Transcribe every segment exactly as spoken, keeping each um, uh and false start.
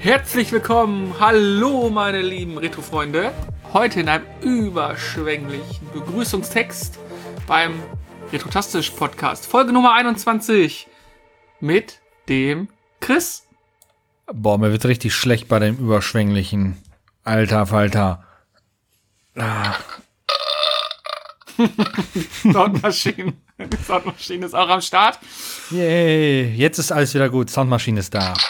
Herzlich willkommen, hallo meine lieben Retro-Freunde. Heute in einem überschwänglichen Begrüßungstext beim Retrotastisch-Podcast. Folge Nummer einundzwanzig mit dem Chris. Boah, mir wird richtig schlecht bei dem überschwänglichen. Alter Falter. Ah. Soundmaschine. Die Soundmaschine ist auch am Start. Yay, jetzt ist alles wieder gut. Soundmaschine ist da.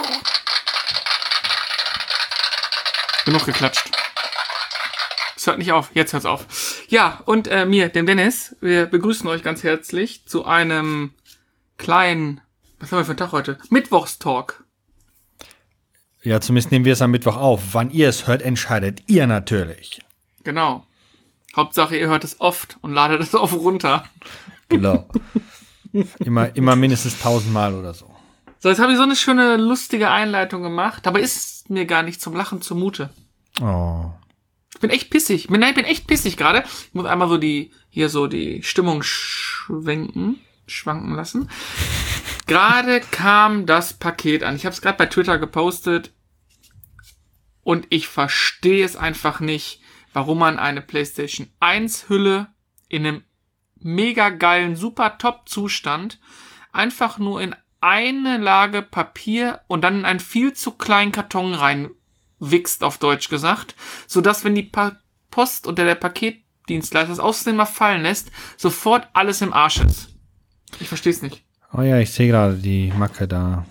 Genug geklatscht. Es hört nicht auf, jetzt hört's auf. Ja, und äh, mir, dem Dennis, wir begrüßen euch ganz herzlich zu einem kleinen, was haben wir für einen Tag heute? Mittwochstalk. Ja, zumindest nehmen wir es am Mittwoch auf. Wann ihr es hört, entscheidet ihr natürlich. Genau. Hauptsache, ihr hört es oft und ladet es auf runter. Genau. immer, immer mindestens tausendmal oder so. So, jetzt habe ich so eine schöne, lustige Einleitung gemacht. Dabei ist mir gar nicht zum Lachen zumute. Oh. Ich bin echt pissig. Nein, ich bin echt pissig gerade. Ich muss einmal so die, hier so die Stimmung schwenken, schwanken lassen. Gerade kam das Paket an. Ich habe es gerade bei Twitter gepostet. Und ich verstehe es einfach nicht, warum man eine PlayStation eins Hülle in einem mega geilen, super top Zustand einfach nur in eine Lage Papier und dann in einen viel zu kleinen Karton reinwichst, auf Deutsch gesagt, sodass, wenn die pa- Post oder der Paketdienstleister das aussehen mal fallen lässt, sofort alles im Arsch ist. Ich verstehe es nicht. Oh ja, ich sehe gerade die Macke da.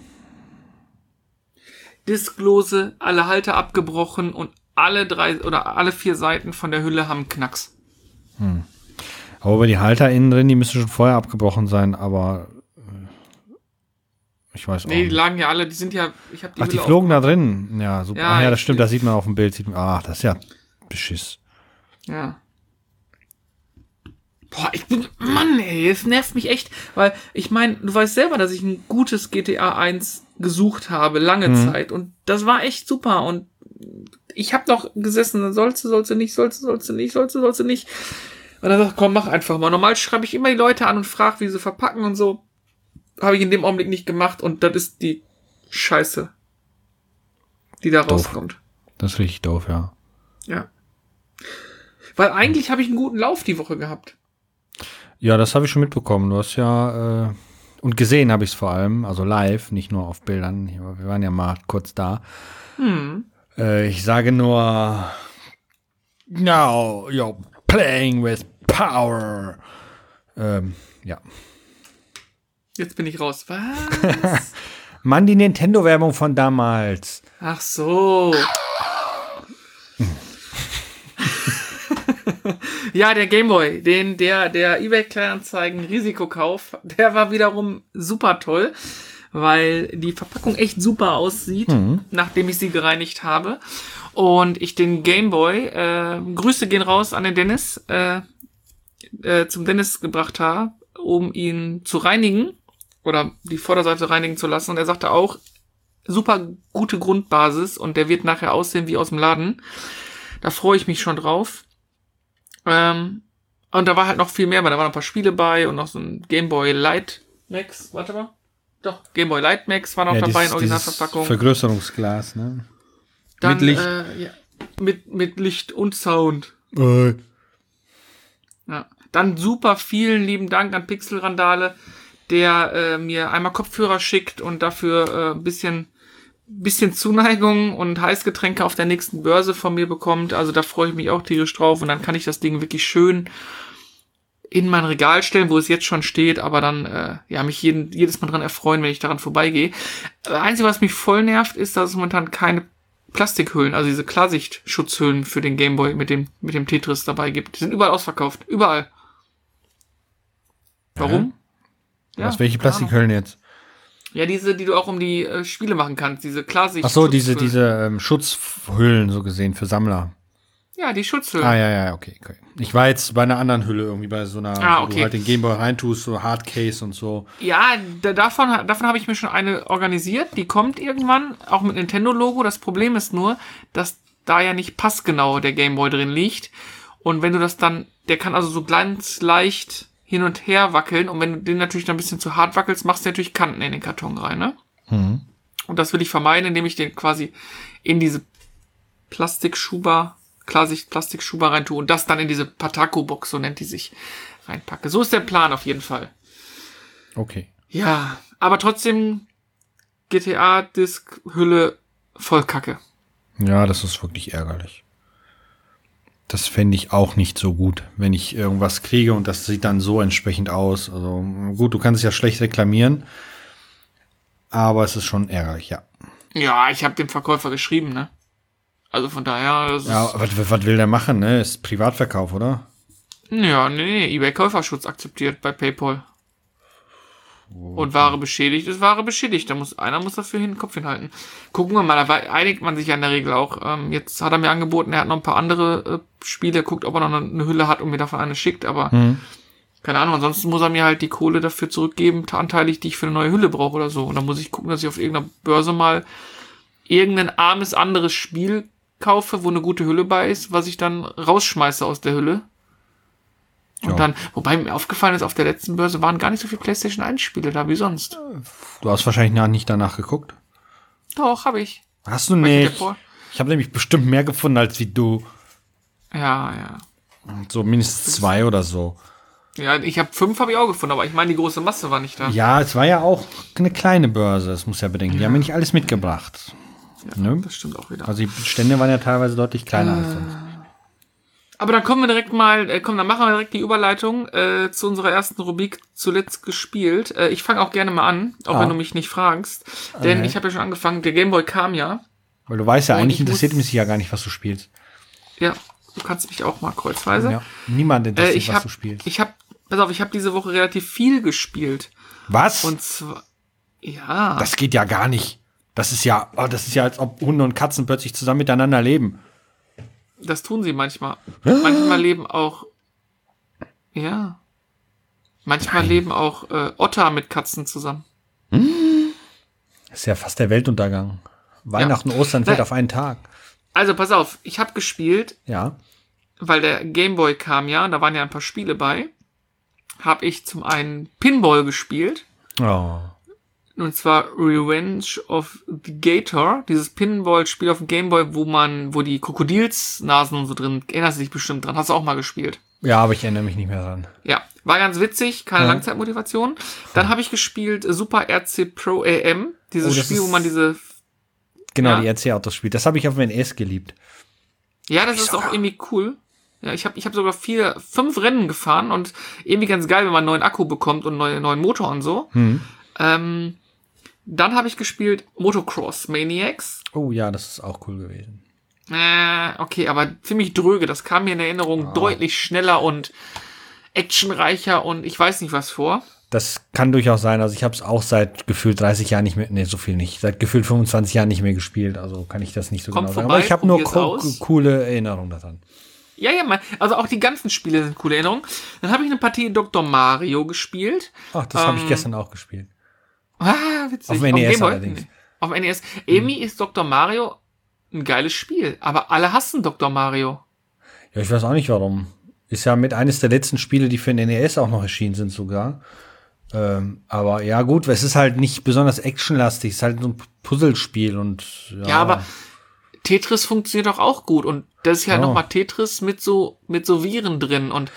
Disklose, alle Halter abgebrochen und alle drei oder alle vier Seiten von der Hülle haben Knacks. Hm. Aber die Halter innen drin, die müssen schon vorher abgebrochen sein, aber ich weiß auch Nee, die nicht. lagen ja alle, die sind ja, ich habe die Ach, die Hülle flogen da drin. Ja, super. Ja, Ach ja, das ich- stimmt, das sieht man auf dem Bild. Sieht man, ach, das ist ja Beschiss. Ja. Boah, ich bin, Mann, ey, es nervt mich echt, weil ich meine, du weißt selber, dass ich ein gutes G T A eins gesucht habe, lange Mhm. Zeit, und das war echt super, und ich habe noch gesessen, sollst du, sollst du nicht, sollst du, sollst du nicht, sollst du, sollst du nicht, und dann sag ich, komm, mach einfach mal. Normal schreibe ich immer die Leute an und frage, wie sie verpacken und so, habe ich in dem Augenblick nicht gemacht, und das ist die Scheiße, die da Doof. rauskommt. Das ist richtig doof, ja. Ja. Weil eigentlich habe ich einen guten Lauf die Woche gehabt. Ja, das habe ich schon mitbekommen. Du hast ja, äh, und gesehen habe ich es vor allem, also live, nicht nur auf Bildern. Wir waren ja mal kurz da. Hm. Äh, ich sage nur, now you're playing with power. Ähm, ja. Jetzt bin ich raus. Was? Mann, die Nintendo-Werbung von damals. Ach so. Ja, der Gameboy, den der der eBay Kleinanzeigen Risikokauf, der war wiederum super toll, weil die Verpackung echt super aussieht, Mhm. nachdem ich sie gereinigt habe, und ich den Gameboy, äh, Grüße gehen raus an den Dennis, äh, äh, zum Dennis gebracht habe, um ihn zu reinigen oder die Vorderseite reinigen zu lassen, und er sagte auch, super gute Grundbasis, und der wird nachher aussehen wie aus dem Laden. Da freue ich mich schon drauf. Ähm, und da war halt noch viel mehr, weil da waren ein paar Spiele bei und noch so ein Game Boy Light Max, warte mal. Doch, Game Boy Light Max war noch Ja, dabei in dieses, Originalverpackung. dieses Vergrößerungsglas, ne? Dann, mit Licht. Äh, ja, mit, mit Licht und Sound. Äh. Ja. Dann super vielen lieben Dank an Pixel Randale, der äh, mir einmal Kopfhörer schickt und dafür ein äh, bisschen bisschen Zuneigung und Heißgetränke auf der nächsten Börse von mir bekommt. Also da freue ich mich auch tierisch drauf, und dann kann ich das Ding wirklich schön in mein Regal stellen, wo es jetzt schon steht, aber dann äh, ja mich jeden, jedes Mal dran erfreuen, wenn ich daran vorbeigehe. Das Einzige, was mich voll nervt, ist, dass es momentan keine Plastikhüllen, also diese Klarsicht-Schutzhüllen für den Gameboy mit dem mit dem Tetris dabei gibt. Die sind überall ausverkauft. Überall. Warum? Ja, Was, welche keine Ahnung. Plastikhüllen jetzt? Ja, diese, die du auch um die äh, Spiele machen kannst, diese Klarsicht. Ach so, diese, Schutzhüllen. diese ähm, Schutzhüllen, so gesehen, für Sammler. Ja, die Schutzhüllen. Ah, ja, ja, okay, okay. Ich war jetzt bei einer anderen Hülle, irgendwie bei so einer, Ah, wo okay. du halt den Gameboy reintust, so Hardcase und so. Ja, da, davon, davon habe ich mir schon eine organisiert. Die kommt irgendwann, auch mit Nintendo-Logo. Das Problem ist nur, dass da ja nicht passgenau der Gameboy drin liegt. Und wenn du das dann, der kann also so ganz leicht hin und her wackeln. Und wenn du den natürlich dann ein bisschen zu hart wackelst, machst du natürlich Kanten in den Karton rein, ne? Mhm. Und das will ich vermeiden, indem ich den quasi in diese Plastikschuber, Klarsicht Plastikschuber rein tue und das dann in diese Pataco-Box, so nennt die sich, reinpacke. So ist der Plan auf jeden Fall. Okay. Ja, aber trotzdem G T A-Disk-Hülle voll Kacke. Ja, das ist wirklich ärgerlich. Das fände ich auch nicht so gut, wenn ich irgendwas kriege und das sieht dann so entsprechend aus. Also gut, du kannst es ja schlecht reklamieren, aber es ist schon ärgerlich, ja. Ja, ich habe dem Verkäufer geschrieben, ne? Also von daher... Das Ja, ist, was, was will der machen, ne? Ist Privatverkauf, oder? ja, nee, nee, eBay-Käuferschutz akzeptiert bei PayPal. Und Ware beschädigt ist Ware beschädigt. Da muss, einer muss dafür hin den Kopf hinhalten. Gucken wir mal, da einigt man sich ja in der Regel auch. Ähm, jetzt hat er mir angeboten, er hat noch ein paar andere äh, Spiele, guckt, ob er noch eine Hülle hat und mir davon eine schickt, aber Hm. keine Ahnung, ansonsten muss er mir halt die Kohle dafür zurückgeben, anteilig, die ich für eine neue Hülle brauche oder so. Und dann muss ich gucken, dass ich auf irgendeiner Börse mal irgendein armes anderes Spiel kaufe, wo eine gute Hülle bei ist, was ich dann rausschmeiße aus der Hülle. Und Ja. dann, wobei mir aufgefallen ist, auf der letzten Börse waren gar nicht so viele PlayStation eins Spiele da wie sonst. Du hast wahrscheinlich noch nicht danach geguckt. Doch, habe ich. Hast du Weil ich nicht? davor- Ich habe nämlich bestimmt mehr gefunden als wie du. Ja, ja. So mindestens zwei oder so. Ja, ich habe fünf habe ich auch gefunden, aber ich meine, die große Masse war nicht da. Ja, es war ja auch eine kleine Börse, das muss ja bedenken. Die haben mir nicht alles mitgebracht. Ne? Das stimmt auch wieder. Also die Stände waren ja teilweise deutlich kleiner als sonst. Aber dann kommen wir direkt mal, äh, komm, dann machen wir direkt die Überleitung äh, zu unserer ersten Rubrik zuletzt gespielt. Äh, ich fange auch gerne mal an, auch Ah. wenn du mich nicht fragst. Denn Okay. ich habe ja schon angefangen, der Gameboy kam ja. Weil du weißt ja, Und eigentlich ich interessiert muss- mich ja gar nicht, was du spielst. Ja, du kannst mich auch mal kreuzweise. Ja. Niemand Äh, interessiert, ich was habe, du spielst. ich habe, pass auf, ich habe diese Woche relativ viel gespielt. Was? Und zwar, ja. Das geht ja gar nicht. Das ist ja, oh, das ist ja, als ob Hunde und Katzen plötzlich zusammen miteinander leben. Das tun sie manchmal. Manchmal leben auch, ja, manchmal Nein. leben auch äh, Otter mit Katzen zusammen. Das ist ja fast der Weltuntergang. Weihnachten, Ostern fällt Na- auf einen Tag. Also pass auf, ich habe gespielt, Ja. weil der Gameboy kam ja, da waren ja ein paar Spiele bei, habe ich zum einen Pinball gespielt. Oh. Und zwar Revenge of the Gator, dieses Pinball-Spiel auf dem Gameboy, wo man, wo die Krokodilsnasen und so drin, erinnerst du dich bestimmt dran, hast du auch mal gespielt. Ja, aber ich erinnere mich nicht mehr dran. Ja, war ganz witzig, keine Ja. Langzeitmotivation. Dann habe ich gespielt äh, Super R C Pro A M, dieses Oh, das Spiel, wo ist- man diese, Genau, Ja. die R C-Autos spielt. Das habe ich auf dem N E S geliebt. ja, das Ich ist sogar. auch irgendwie cool. Ja, ich habe ich hab sogar vier, fünf Rennen gefahren und irgendwie ganz geil, wenn man einen neuen Akku bekommt und einen neuen, neuen Motor und so. Hm. Ähm, dann habe ich gespielt Motocross Maniacs. Oh ja, das ist auch cool gewesen. Äh, okay, aber ziemlich dröge. Das kam mir in Erinnerung Ah. deutlich schneller und actionreicher und ich weiß nicht was vor. Das kann durchaus sein. Also ich habe es auch seit gefühlt dreißig Jahren nicht mehr, nee, so viel nicht, seit gefühlt fünfundzwanzig Jahren nicht mehr gespielt. Also kann ich das nicht so Kommt genau sagen. vorbei, Aber ich habe nur probier's co aus. coole Erinnerungen daran. Ja, ja, man, also auch die ganzen Spiele sind coole Erinnerungen. Dann habe ich eine Partie Doktor Mario gespielt. Ach, das habe ich Ähm, gestern auch gespielt. Ah, witzig. Auf dem N E S Gameboy? allerdings. Nee. Auf dem N E S. Irgendwie ist Doktor Mario ein geiles Spiel, aber alle hassen Doktor Mario. Ja, ich weiß auch nicht warum. Ist ja mit eines der letzten Spiele, die für den N E S auch noch erschienen sind sogar. Ähm, aber ja gut, es ist halt nicht besonders actionlastig. Es ist halt so ein Puzzlespiel und ja. Ja, aber Tetris funktioniert doch auch gut und das ist ja Ja. nochmal Tetris mit so mit so Viren drin und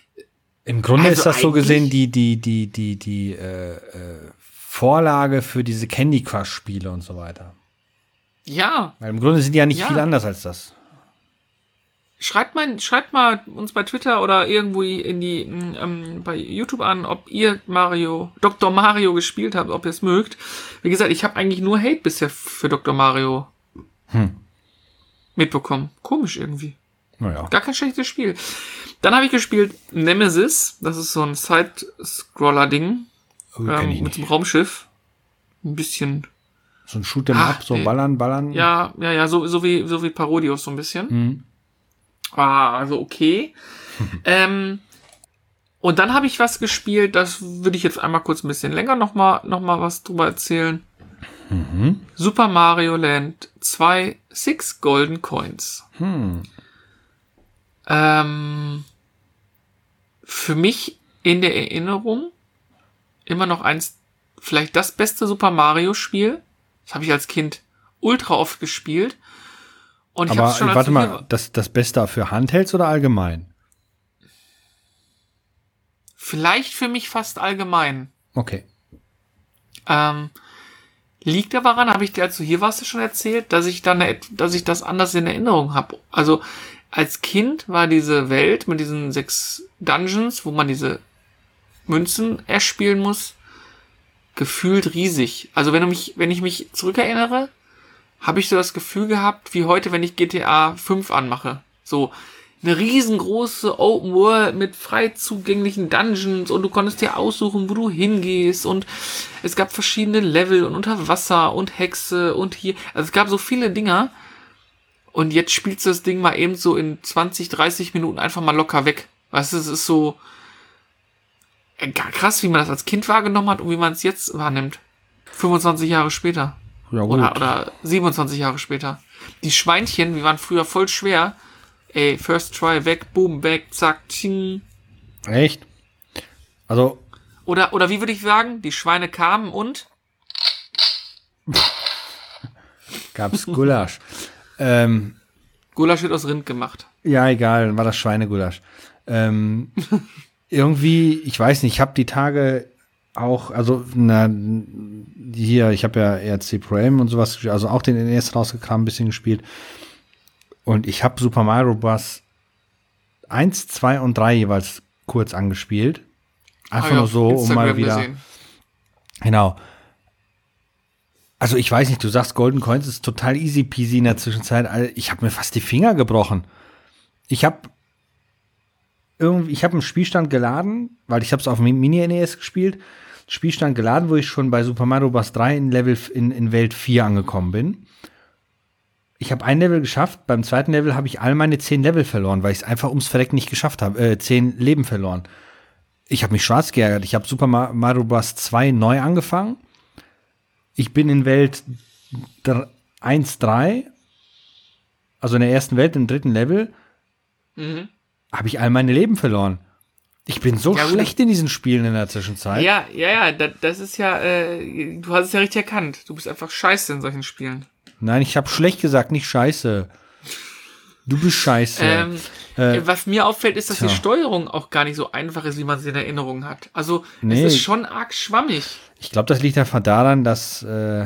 im Grunde also ist das so eigentlich- gesehen die die die die die äh, äh, Vorlage für diese Candy Crush Spiele und so weiter. ja, Weil im Grunde sind die ja nicht Ja. viel anders als das. schreibt mal schreibt mal uns bei Twitter oder irgendwo in die ähm, bei YouTube an, ob ihr Mario Doktor Mario gespielt habt, ob ihr es mögt. Wie gesagt, ich habe eigentlich nur Hate bisher für Doktor Mario Hm. mitbekommen. Komisch irgendwie. Naja. Gar kein schlechtes Spiel. Dann habe ich gespielt Nemesis. Das ist so ein Side-Scroller-Ding. Oh, kenn ich ähm, mit nicht. dem Raumschiff. Ein bisschen. So ein Shoot'em Ah, Up, so nee. ballern, ballern. Ja, ja, ja, so, so wie, so wie Parodius so ein bisschen. Hm. Ah, also okay. ähm, und dann habe ich was gespielt, das würde ich jetzt einmal kurz ein bisschen länger nochmal noch mal was drüber erzählen. Mhm. Super Mario Land zwei Six Golden Coins. Hm. Ähm, für mich in der Erinnerung immer noch eins, vielleicht das beste Super Mario Spiel. Das habe ich als Kind ultra oft gespielt. Und ich Aber hab's schon als warte so mal, hier- das, das Beste für Handhelds oder allgemein? Vielleicht für mich fast allgemein. Okay. Ähm, liegt aber daran, habe ich dir, als du hier warst, schon erzählt, dass ich dann, eine, dass ich das anders in Erinnerung habe. Also als Kind war diese Welt mit diesen sechs Dungeons, wo man diese Münzen erspielen muss, gefühlt riesig. Also wenn du mich, wenn ich mich zurückerinnere, habe ich so das Gefühl gehabt, wie heute, wenn ich G T A fünf anmache. So eine riesengroße Open World mit frei zugänglichen Dungeons und du konntest dir aussuchen, wo du hingehst und es gab verschiedene Level und unter Wasser und Hexe und hier. Also es gab so viele Dinger und jetzt spielst du das Ding mal eben so in zwanzig, dreißig Minuten einfach mal locker weg. Weißt du, es ist so äh, krass, wie man das als Kind wahrgenommen hat und wie man es jetzt wahrnimmt. fünfundzwanzig Jahre später. Ja, gut. Oder, oder siebenundzwanzig Jahre später. Die Schweinchen, die waren früher voll schwer. Ey, first try, weg, boom, weg, zack, tsching. Echt? Also, Oder, oder wie würde ich sagen? Die Schweine kamen und... gab's Gulasch. ähm, Gulasch wird aus Rind gemacht. ja, egal, dann war das Schweinegulasch. Ähm, irgendwie, ich weiß nicht, ich habe die Tage auch, also, na, hier, ich habe ja R C Pro M und sowas, gespielt, also auch den N E S rausgekramt, ein bisschen gespielt. Und ich habe Super Mario Bros. eins, zwei und drei jeweils kurz angespielt. Einfach Hab ich nur auf so, um Instagram mal wieder. gesehen. Genau. Also ich weiß nicht, du sagst, Golden Coins ist total easy peasy in der Zwischenzeit. Also ich habe mir fast die Finger gebrochen. Ich habe irgendwie, ich habe einen Spielstand geladen, weil ich habe es auf dem Mini-N E S gespielt. Spielstand geladen, wo ich schon bei Super Mario Bros. drei in Level in, in Welt vier angekommen bin. Ich habe ein Level geschafft, beim zweiten Level habe ich all meine zehn Level verloren, weil ich es einfach ums Verrecken nicht geschafft habe. Äh, zehn Leben verloren. Ich habe mich schwarz geärgert. Ich habe Super Mario Bros. zwei neu angefangen. Ich bin in Welt eins, drei, also in der ersten Welt, im dritten Level, Mhm. habe ich all meine Leben verloren. Ich bin so Ja, gut. schlecht in diesen Spielen in der Zwischenzeit. Ja, ja, ja, das, das ist ja, äh, du hast es ja richtig erkannt. Du bist einfach scheiße in solchen Spielen. Nein, ich habe schlecht gesagt, nicht scheiße. Du bist scheiße. Ähm, Äh, was mir auffällt, ist, dass tja. die Steuerung auch gar nicht so einfach ist, wie man sie in Erinnerung hat. Also, Nee. es ist schon arg schwammig. Ich glaube, das liegt einfach daran, dass äh,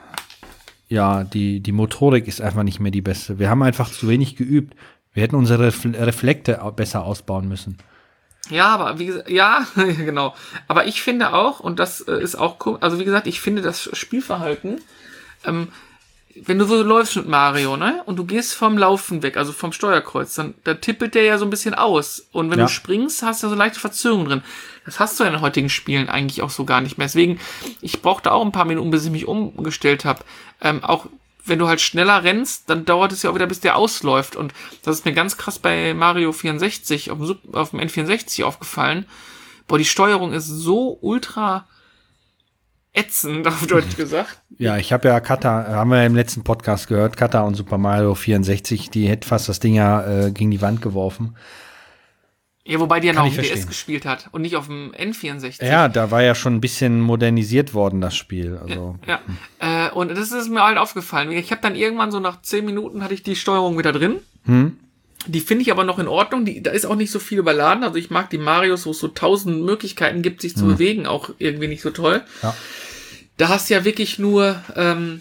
ja, die, die Motorik ist einfach nicht mehr die beste. Wir haben einfach zu wenig geübt. Wir hätten unsere Refle- Reflekte au- besser ausbauen müssen. Ja, aber wie gesagt, ja, genau. Aber ich finde auch, und das äh, ist auch, ko- also wie gesagt, ich finde das Spielverhalten, ähm, wenn du so läufst mit Mario, ne, und du gehst vom Laufen weg, also vom Steuerkreuz, dann, dann tippelt der ja so ein bisschen aus. Und wenn Ja. du springst, hast du so leichte Verzögerungen drin. Das hast du ja in den heutigen Spielen eigentlich auch so gar nicht mehr. Deswegen, ich brauchte auch ein paar Minuten, bis ich mich umgestellt habe. Ähm, auch wenn du halt schneller rennst, dann dauert es ja auch wieder, bis der ausläuft. Und das ist mir ganz krass bei Mario vierundsechzig auf dem, Sup- auf dem N vierundsechzig aufgefallen. Boah, die Steuerung ist so ultra ätzend, auf Deutsch gesagt. Ja, ich habe ja Kata, haben wir ja im letzten Podcast gehört, Kata und Super Mario vierundsechzig, die hätte fast das Ding ja äh, gegen die Wand geworfen. Ja, wobei die ja Kann noch ich auf dem D S verstehen. gespielt hat und nicht auf dem N vierundsechzig. Ja, da war ja schon ein bisschen modernisiert worden, das Spiel. Also, Ja, äh, und das ist mir halt aufgefallen. Ich habe dann irgendwann so nach zehn Minuten hatte ich die Steuerung wieder drin. hm? Die finde ich aber noch in Ordnung. Die, da ist auch nicht so viel überladen. Also ich mag die Marios, wo es so tausend Möglichkeiten gibt, sich zu bewegen, auch irgendwie nicht so toll. Ja. Da hast du ja wirklich nur, ähm,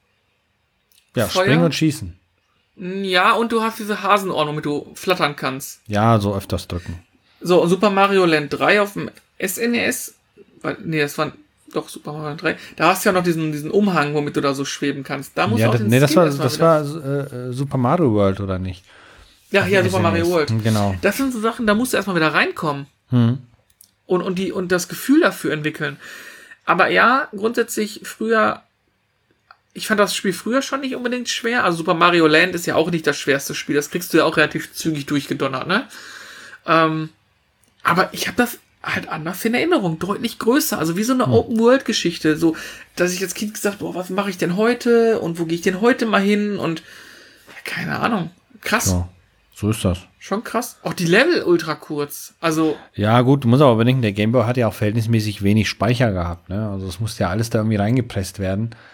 Ja, Feuer? springen und schießen. ja, und du hast diese Hasenohren, womit du flattern kannst. Ja, so öfters drücken. So, und Super Mario Land drei auf dem S N E S, weil, nee, das war doch Super Mario Land drei, da hast du ja noch diesen, diesen Umhang, womit du da so schweben kannst. Da musst Ja, du auch das, den nee, das Skill war, erstmal das wieder- war äh, Super Mario World, oder nicht? Ja, ja, S Super N E S. Mario World. Genau. Das sind so Sachen, da musst du erstmal wieder reinkommen. Hm. Und, und, die, und das Gefühl dafür entwickeln. Aber ja, grundsätzlich früher, ich fand das Spiel früher schon nicht unbedingt schwer. Also Super Mario Land ist ja auch nicht das schwerste Spiel. Das kriegst du ja auch relativ zügig durchgedonnert, ne? Ähm, aber ich habe das halt anders in Erinnerung, deutlich größer. Also wie so eine Open-World-Geschichte. So, dass ich als Kind gesagt, boah, was mache ich denn heute? Und wo gehe ich denn heute mal hin? Und ja, keine Ahnung. Krass. So, so ist das. Schon krass. Auch die Level ultra kurz. Also, Ja, gut, du musst aber bedenken, der Game Boy hat ja auch verhältnismäßig wenig Speicher gehabt, ne? Also es musste ja alles da irgendwie reingepresst werden.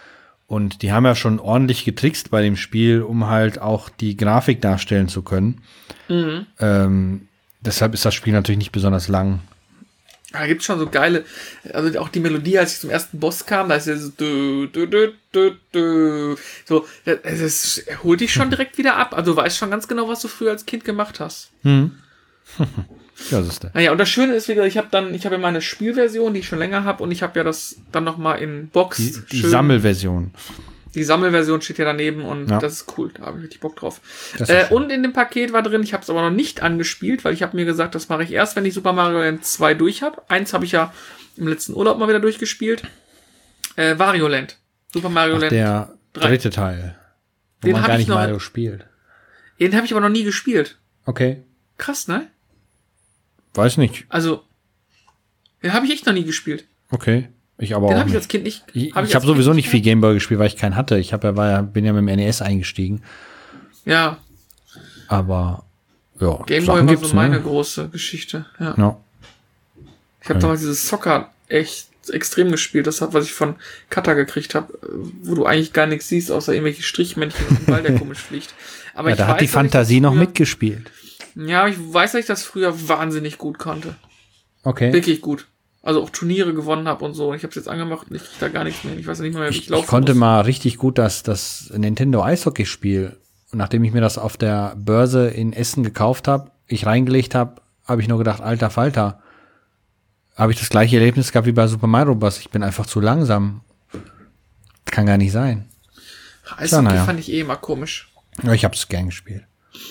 Und die haben ja schon ordentlich getrickst bei dem Spiel, um halt auch die Grafik darstellen zu können. Mhm. Ähm, deshalb ist das Spiel natürlich nicht besonders lang. Da gibt's schon so geile, also auch die Melodie, als ich zum ersten Boss kam, da ist ja so, du, du, du, du, du, so, das, das holt dich schon direkt wieder ab. Also du weißt schon ganz genau, was du früher als Kind gemacht hast. Hm. Ja, das ist der. Naja, und das Schöne ist wieder, ich habe dann, ich habe ja meine Spielversion, die ich schon länger habe, und ich habe ja das dann nochmal in Box. Die, die schön, Sammelversion. Die Sammelversion steht ja daneben und Ja. das ist cool, da habe ich richtig Bock drauf. Das ist Äh, schön. und in dem Paket war drin, ich habe es aber noch nicht angespielt, weil ich habe mir gesagt, das mache ich erst, wenn ich Super Mario Land zwei durch habe. Eins habe ich ja im letzten Urlaub mal wieder durchgespielt. Äh, Wario Land. Super Mario Ach, Land. der drei. dritte Teil. Wo Den man hab gar ich nicht noch- Mario spielt. Den habe ich aber noch nie gespielt. Okay. Krass, ne? Weiß nicht. Also, den habe ich echt noch nie gespielt. Okay. Ich aber Den auch habe ich nicht. als Kind nicht. Ich, hab ich habe als sowieso Kind nicht viel Gameboy gespielt, weil ich keinen hatte. Ich hab ja, war ja, bin ja mit dem N E S eingestiegen. Ja, Aber ja, Gameboy Sachen war gibt's, so meine ne? große Geschichte. Ja. Ja. Ich habe Okay. damals dieses Soccer echt extrem gespielt. Das hat, was ich von Kata gekriegt habe, wo du eigentlich gar nichts siehst, außer irgendwelche Strichmännchen und einen Ball, der komisch fliegt. Aber Ja, ich da hat weiß, die dass ich Fantasie das noch früher, mitgespielt. Ja, aber ich weiß, dass ich das früher wahnsinnig gut konnte. Okay. Wirklich gut. Also auch Turniere gewonnen habe und so. Und ich habe es jetzt angemacht und ich krieg da gar nichts mehr. Ich weiß ja nicht mehr, wie ich, Ich, laufen ich konnte muss. mal richtig gut das, das Nintendo Eishockey-Spiel, und nachdem ich mir das auf der Börse in Essen gekauft habe, ich reingelegt habe, habe ich nur gedacht, alter Falter, habe ich das gleiche Erlebnis gehabt wie bei Super Mario Bros. Ich bin einfach zu langsam. Kann gar nicht sein. Eishockey Ja, naja. fand ich eh immer komisch. Ja, ich habe es gern gespielt.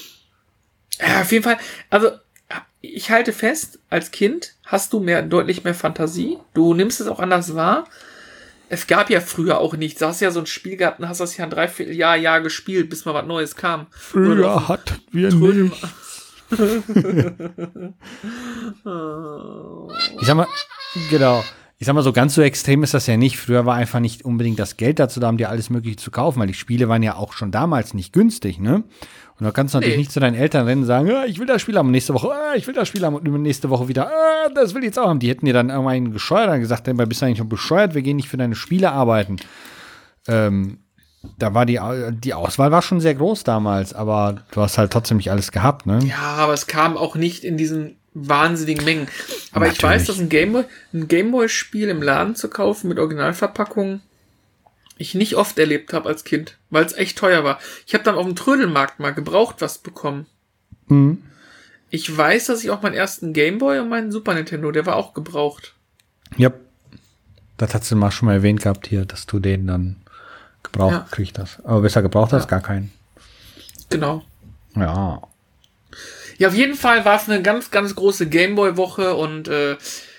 Ja, auf jeden Fall. Also, ich halte fest, als Kind hast du mehr, deutlich mehr Fantasie. Du nimmst es auch anders wahr. Es gab ja früher auch nichts. Du hast ja so ein Spiel gehabt und hast das ja ein Dreivierteljahr, Jahr gespielt, bis mal was Neues kam. Oder du auf hatten wir Trödel- nicht. Ich sag mal, genau. Ich sag mal, so ganz so extrem ist das ja nicht. Früher war einfach nicht unbedingt das Geld dazu da, um dir alles Mögliche zu kaufen, weil die Spiele waren ja auch schon damals nicht günstig, ne? Und da kannst du natürlich Nee. nicht zu deinen Eltern rennen und sagen, ja, ich will das Spiel haben und nächste Woche, ah, ich will das Spiel haben und nächste Woche wieder, ah, das will ich jetzt auch haben. Die hätten dir dann irgendwann gescheuert und gesagt, bist du eigentlich noch bescheuert, wir gehen nicht für deine Spiele arbeiten. Ähm, da war die, die Auswahl war schon sehr groß damals, aber du hast halt trotzdem nicht alles gehabt, ne? Ja, aber es kam auch nicht in diesen wahnsinnigen Mengen. Aber ich Natürlich. weiß, dass ein Gameboy, ein Gameboy-Spiel im Laden zu kaufen mit Originalverpackung ich nicht oft erlebt habe als Kind, weil es echt teuer war. Ich habe dann auf dem Trödelmarkt mal gebraucht was bekommen. Mhm. Ich weiß, dass ich auch meinen ersten Gameboy und meinen Super Nintendo, der war auch gebraucht. Ja. Das hast du mal schon mal erwähnt gehabt hier, dass du den dann gebraucht Ja. kriegst hast. Aber besser gebraucht hast, Ja. gar keinen. Genau. Ja. Ja, auf jeden Fall war es eine ganz, ganz große Gameboy-Woche und äh,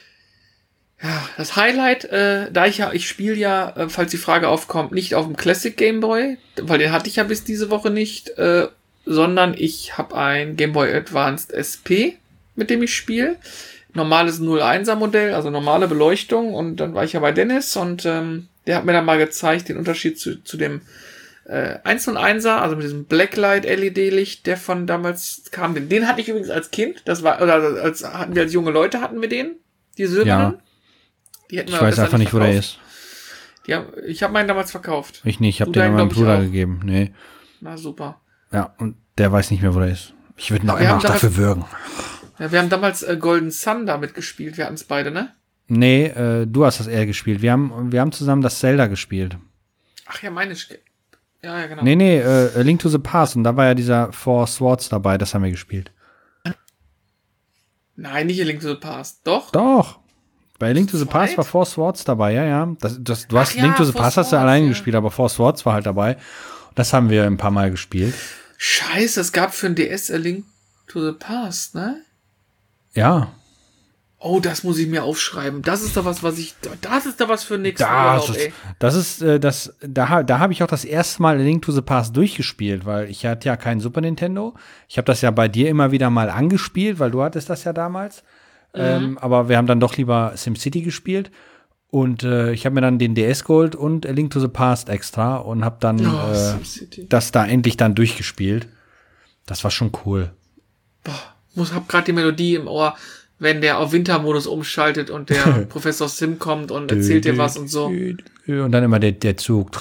ja, das Highlight, äh, da ich ja, ich spiele ja, äh, falls die Frage aufkommt, nicht auf dem Classic Gameboy, weil den hatte ich ja bis diese Woche nicht, äh, sondern ich habe ein Gameboy Advanced S P, mit dem ich spiele. Normales null einser Modell, also normale Beleuchtung, und dann war ich ja bei Dennis und ähm, der hat mir dann mal gezeigt den Unterschied zu, zu dem äh, eins null einser, also mit diesem Blacklight L E D-Licht, der von damals kam. Den, den hatte ich übrigens als Kind, das war, oder als hatten wir als junge Leute hatten wir den, die silbernen. Die hätten Ich wir weiß besser einfach nicht, wo der verkauft. ist. Die haben, ich habe meinen damals verkauft. Ich nicht, ich habe Du den an deinen, meinen glaub ich, Bruder auch. gegeben. Nee. Na super. Ja, und der weiß nicht mehr, wo der ist. Ich würde noch Wir immer haben noch damals- dafür würgen. Ja, wir haben damals äh, Golden Sun damit gespielt, wir hatten es beide, ne? Nee, äh, du hast das eher gespielt. Wir haben, wir haben zusammen das Zelda gespielt. Ach ja, meine Sch Ja, ja, genau. Nee, nee, äh, A Link to the Past. Und da war ja dieser Four Swords dabei, das haben wir gespielt. Nein, nicht A Link to the Past. Doch? Doch. Bei A Link to the Zweit? Past war Four Swords dabei, ja, ja. Das, das, du Ach hast ja, Link to the Four Past hast du Swords, alleine ja. gespielt, aber Four Swords war halt dabei. Das haben wir ein paar Mal gespielt. Scheiße, es gab für ein D S A Link to the Past, ne? Ja. Oh, das muss ich mir aufschreiben. Das ist doch was, was ich. Das ist doch was für nächsten Das Urlaub, ist, ey. das ist, äh, das, da, ha- da habe ich auch das erste Mal A Link to the Past durchgespielt, weil ich hatte ja keinen Super Nintendo. Ich habe das ja bei dir immer wieder mal angespielt, weil du hattest das ja damals. Ähm, aber wir haben dann doch lieber SimCity gespielt. Und äh, ich habe mir dann den D S geholt und A Link to the Past extra und habe dann Oh, äh, SimCity. das da endlich dann durchgespielt. Das war schon cool. Boah, muss, hab grad die Melodie im Ohr. wenn der auf Wintermodus umschaltet und der Professor Sim kommt und erzählt dir was und so. Und dann immer der, der Zug.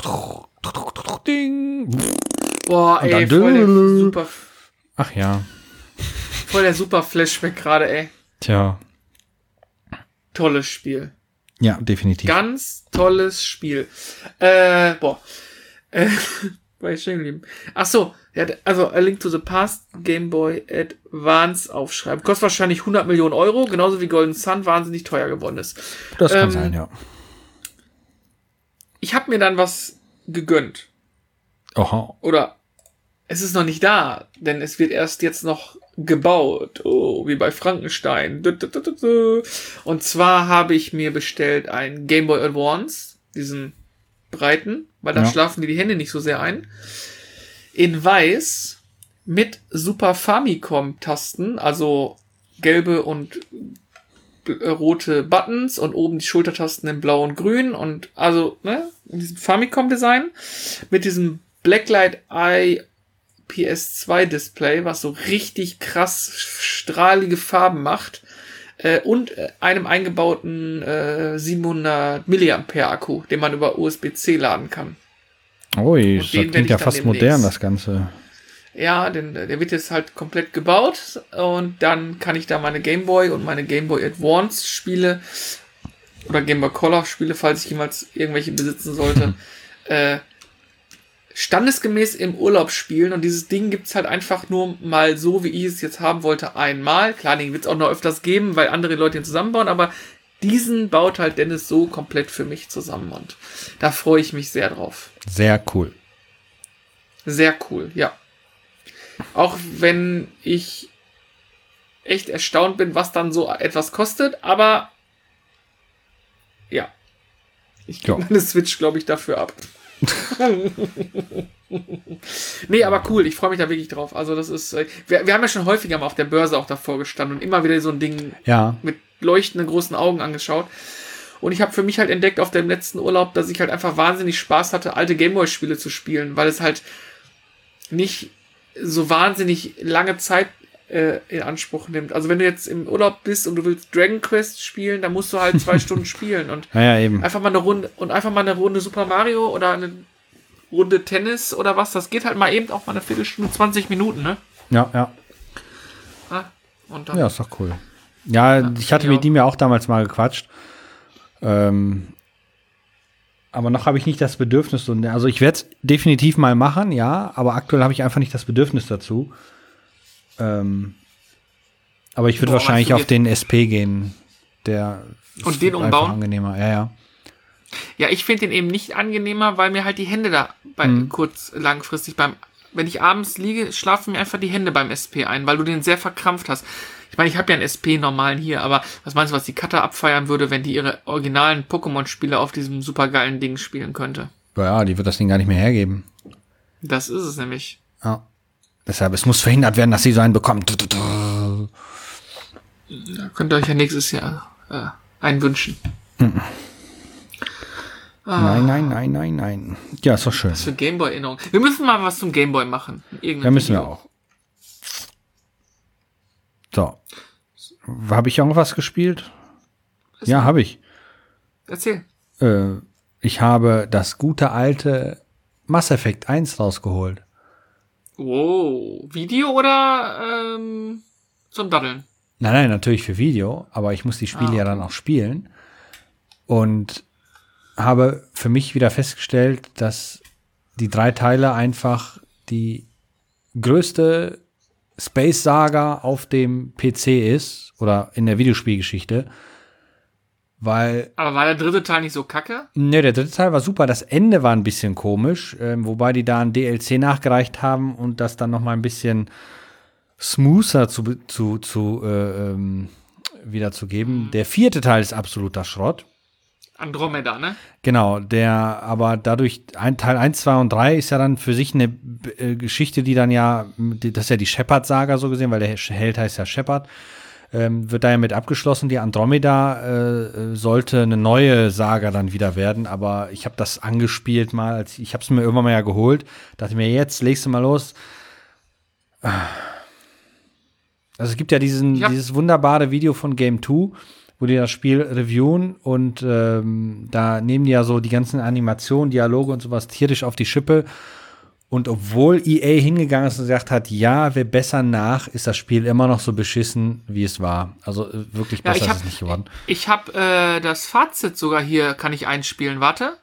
Ding. Boah, Und ey, dann voll der super, Ach ja. voll der super Flashback gerade, ey. Tja. Tolles Spiel. Ja, definitiv. Ganz tolles Spiel. Äh, boah. Äh, war ich stehen geblieben. Ach so, ja, also A Link to the Past, Game Boy Advance aufschreiben. Kostet wahrscheinlich hundert Millionen Euro, genauso wie Golden Sun wahnsinnig teuer geworden ist. Das kann ähm, sein, ja. Ich habe mir dann was gegönnt. Aha. Oder es ist noch nicht da, denn es wird erst jetzt noch gebaut. Oh, wie bei Frankenstein. Und zwar habe ich mir bestellt ein Game Boy Advance, diesen breiten, weil da Ja. schlafen dir die Hände nicht so sehr ein. In weiß mit Super Famicom-Tasten, also gelbe und äh, rote Buttons und oben die Schultertasten in blau und grün und also, ne, in diesem Famicom-Design mit diesem Blacklight Eye P S zwei Display, was so richtig krass strahlige Farben macht äh, und äh, einem eingebauten äh, siebenhundert Milliampere Akku, den man über U S B C laden kann. Ui, Und das den werd klingt ich ja dann fast demnächst- modern, das Ganze. Ja, denn der wird jetzt halt komplett gebaut und dann kann ich da meine Game Boy und meine Game Boy Advance Spiele oder Game Boy Color Spiele, falls ich jemals irgendwelche besitzen sollte, äh, standesgemäß im Urlaub spielen und dieses Ding gibt's halt einfach nur mal so, wie ich es jetzt haben wollte, einmal. Klar, den wird's auch noch öfters geben, weil andere Leute ihn zusammenbauen, aber diesen baut halt Dennis so komplett für mich zusammen und da freue ich mich sehr drauf. Sehr cool. Sehr cool, ja. Auch wenn ich echt erstaunt bin, was dann so etwas kostet, aber ja. Ich gebe Ja. meine Switch, glaube ich, dafür ab. Nee, aber cool, ich freue mich da wirklich drauf. Also das ist, äh, wir, wir haben ja schon häufiger mal auf der Börse auch davor gestanden und immer wieder so ein Ding Ja, mit leuchtenden großen Augen angeschaut. Und ich habe für mich halt entdeckt auf dem letzten Urlaub, dass ich halt einfach wahnsinnig Spaß hatte, alte Gameboy-Spiele zu spielen, weil es halt nicht so wahnsinnig lange Zeit äh, in Anspruch nimmt. Also wenn du jetzt im Urlaub bist und du willst Dragon Quest spielen, dann musst du halt zwei Stunden spielen und naja, eben. einfach mal eine Runde und einfach mal eine Runde Super Mario oder eine Runde Tennis oder was, das geht halt mal eben auch mal eine Viertelstunde, zwanzig Minuten, ne? Ja, ja. Ah, und dann, Ja, ist doch cool. Ja, Ja, ich hatte ja. mit ihm ja auch damals mal gequatscht. Ähm, aber noch habe ich nicht das Bedürfnis. Und, also ich werde es definitiv mal machen, ja, aber aktuell habe ich einfach nicht das Bedürfnis dazu. Ähm, aber ich würde Boah, wahrscheinlich meinst du auf den S P gehen. Der Und ist den einfach umbauen? angenehmer, ja, ja. Ja, ich finde den eben nicht angenehmer, weil mir halt die Hände da bei, Mhm. kurz langfristig beim, wenn ich abends liege, schlafen mir einfach die Hände beim S P ein, weil du den sehr verkrampft hast. Ich meine, ich habe ja einen S P normalen hier, aber was meinst du, was die Cutter abfeiern würde, wenn die ihre originalen Pokémon-Spiele auf diesem supergeilen Ding spielen könnte? Ja, die wird das Ding gar nicht mehr hergeben. Das ist es nämlich. Ja. Deshalb, es muss verhindert werden, dass sie so einen bekommt. Da könnt ihr euch ja nächstes Jahr äh, einen wünschen. Ah, Nein, nein, nein, nein, nein. Ja, ist doch schön. was für Gameboy-Erinnerung. Wir müssen mal was zum Gameboy machen. Irgendein Ja, müssen wir Video. auch. So. Habe ich irgendwas gespielt? Ja, habe ich. Erzähl. Äh, ich habe das gute alte Mass Effect eins rausgeholt. Wow. Video oder ähm, zum Daddeln? Nein, nein, natürlich für Video, aber ich muss die Spiele Ah, ja dann auch spielen. Und habe für mich wieder festgestellt, dass die drei Teile einfach die größte Space-Saga auf dem P C ist oder in der Videospielgeschichte, weil Aber war der dritte Teil nicht so kacke? ne, der dritte Teil war super. Das Ende war ein bisschen komisch, ähm, wobei die da ein D L C nachgereicht haben und das dann noch mal ein bisschen smoother zu, zu, zu äh, ähm, wiederzugeben. Der vierte Teil ist absoluter Schrott. Andromeda, ne? Genau, der aber dadurch, ein, Teil eins, zwei und drei ist ja dann für sich eine äh, Geschichte, die dann ja, die, das ist ja die Shepard-Saga so gesehen, weil der Held heißt ja Shepard, ähm, wird da ja mit abgeschlossen. Die Andromeda äh, sollte eine neue Saga dann wieder werden, aber ich habe das angespielt mal, als ich habe es mir irgendwann mal ja geholt, dachte mir, jetzt legst du mal los. Also es gibt ja diesen, dieses wunderbare Video von Game zwei, wo die das Spiel reviewen und ähm, da nehmen die ja so die ganzen Animationen, Dialoge und sowas tierisch auf die Schippe. Und obwohl E A hingegangen ist und gesagt hat, ja, wir bessern nach, ist das Spiel immer noch so beschissen, wie es war. Also äh, wirklich besser ja, hab, ist es nicht geworden. Ich habe äh, das Fazit sogar hier, kann ich einspielen, warte.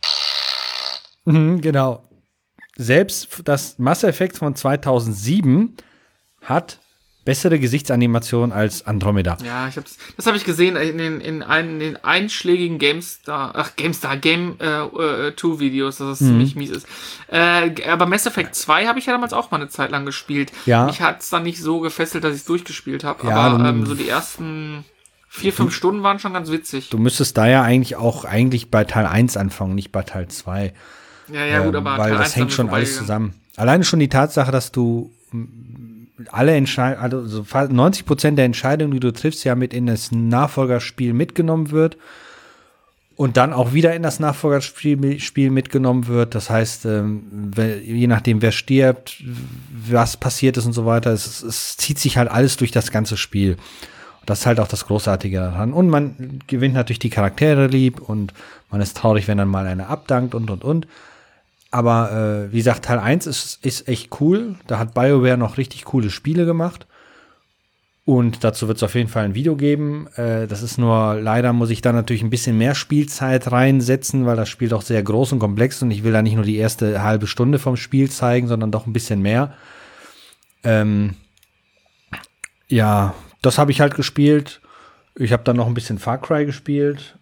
Mhm, genau. Selbst das Mass Effect von zweitausendsieben hat bessere Gesichtsanimation als Andromeda. Ja, ich hab's, das habe ich gesehen in den, in einen, in den einschlägigen GameStar, ach, GameStar, Game äh, zwei Videos, dass es mhm. ziemlich mies ist. Äh, aber Mass Effect zwei habe ich ja damals auch mal eine Zeit lang gespielt. Ja. Mich hat's dann nicht so gefesselt, dass ich es durchgespielt habe, ja, aber ähm, so die ersten vier, fünf Stunden waren schon ganz witzig. Du müsstest da ja eigentlich auch eigentlich bei Teil eins anfangen, nicht bei Teil zwei. Ja, ja, gut, aber ähm, weil Teil das hängt schon alles zusammen. Alleine schon die Tatsache, dass du alle Entscheidungen, also neunzig Prozent der Entscheidungen, die du triffst, ja mit in das Nachfolgerspiel mitgenommen wird und dann auch wieder in das Nachfolgerspiel Spiel mitgenommen wird. Das heißt, ähm, je nachdem, wer stirbt, was passiert ist und so weiter, es, es zieht sich halt alles durch das ganze Spiel. Und das ist halt auch das Großartige daran. Und man gewinnt natürlich die Charaktere lieb und man ist traurig, wenn dann mal einer abdankt und, und, und. Aber äh, wie gesagt, Teil eins ist, ist echt cool. Da hat BioWare noch richtig coole Spiele gemacht. Und dazu wird es auf jeden Fall ein Video geben. Äh, das ist nur, leider muss ich da natürlich ein bisschen mehr Spielzeit reinsetzen, weil das Spiel doch sehr groß und komplex ist. Und ich will da nicht nur die erste halbe Stunde vom Spiel zeigen, sondern doch ein bisschen mehr. Ähm, ja, das habe ich halt gespielt. Ich habe dann noch ein bisschen Far Cry gespielt.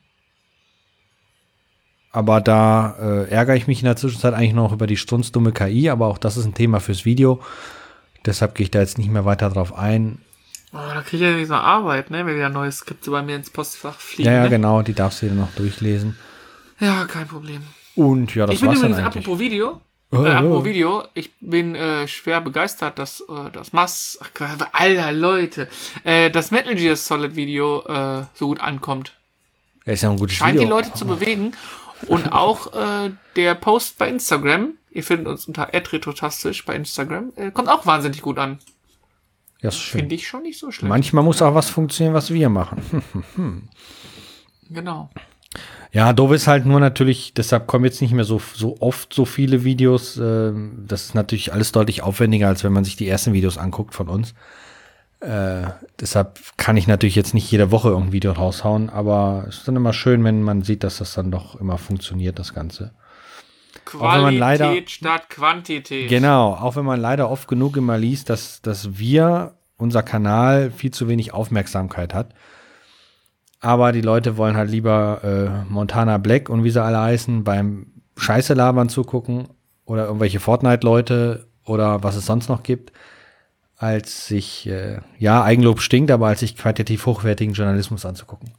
Aber da äh, ärgere ich mich in der Zwischenzeit eigentlich noch über die strunzdumme K I, aber auch das ist ein Thema fürs Video. Deshalb gehe ich da jetzt nicht mehr weiter drauf ein. Oh, da kriege ich ja nicht so Arbeit, ne? Wenn wieder neue Skripte bei mir ins Postfach fliegen. Ja, ja, ne? genau, die darfst du dir noch durchlesen. Ja, kein Problem. Und ja, das ich bin war's übrigens, dann eigentlich. apropos Video, Oh, äh, apropos oh. Video, ich bin äh, schwer begeistert, dass äh, das Mass, ach, alter Leute, äh, das Metal Gear Solid Video äh, so gut ankommt. Ja, ist ja ein gutes Scheint Video. die Leute zu bewegen. Und auch äh, der Post bei Instagram, ihr findet uns unter at retrotastisch bei Instagram, äh, kommt auch wahnsinnig gut an. Ja, ist schön. Finde ich schon nicht so schlecht. Manchmal muss auch was funktionieren, was wir machen. Genau. Ja, doof ist halt nur natürlich, deshalb kommen jetzt nicht mehr so, so oft so viele Videos. Ähm, das ist natürlich alles deutlich aufwendiger, als wenn man sich die ersten Videos anguckt von uns. Äh, deshalb kann ich natürlich jetzt nicht jede Woche irgendein Video raushauen, aber es ist dann immer schön, wenn man sieht, dass das dann doch immer funktioniert, das Ganze. Qualität leider, statt Quantität. Genau, auch wenn man leider oft genug immer liest, dass, dass wir, unser Kanal, viel zu wenig Aufmerksamkeit hat. Aber die Leute wollen halt lieber äh, Montana Black und wie sie alle heißen, beim Scheiße labern zugucken oder irgendwelche Fortnite-Leute oder was es sonst noch gibt, als sich, äh, ja, Eigenlob stinkt, aber als sich qualitativ hochwertigen Journalismus anzugucken.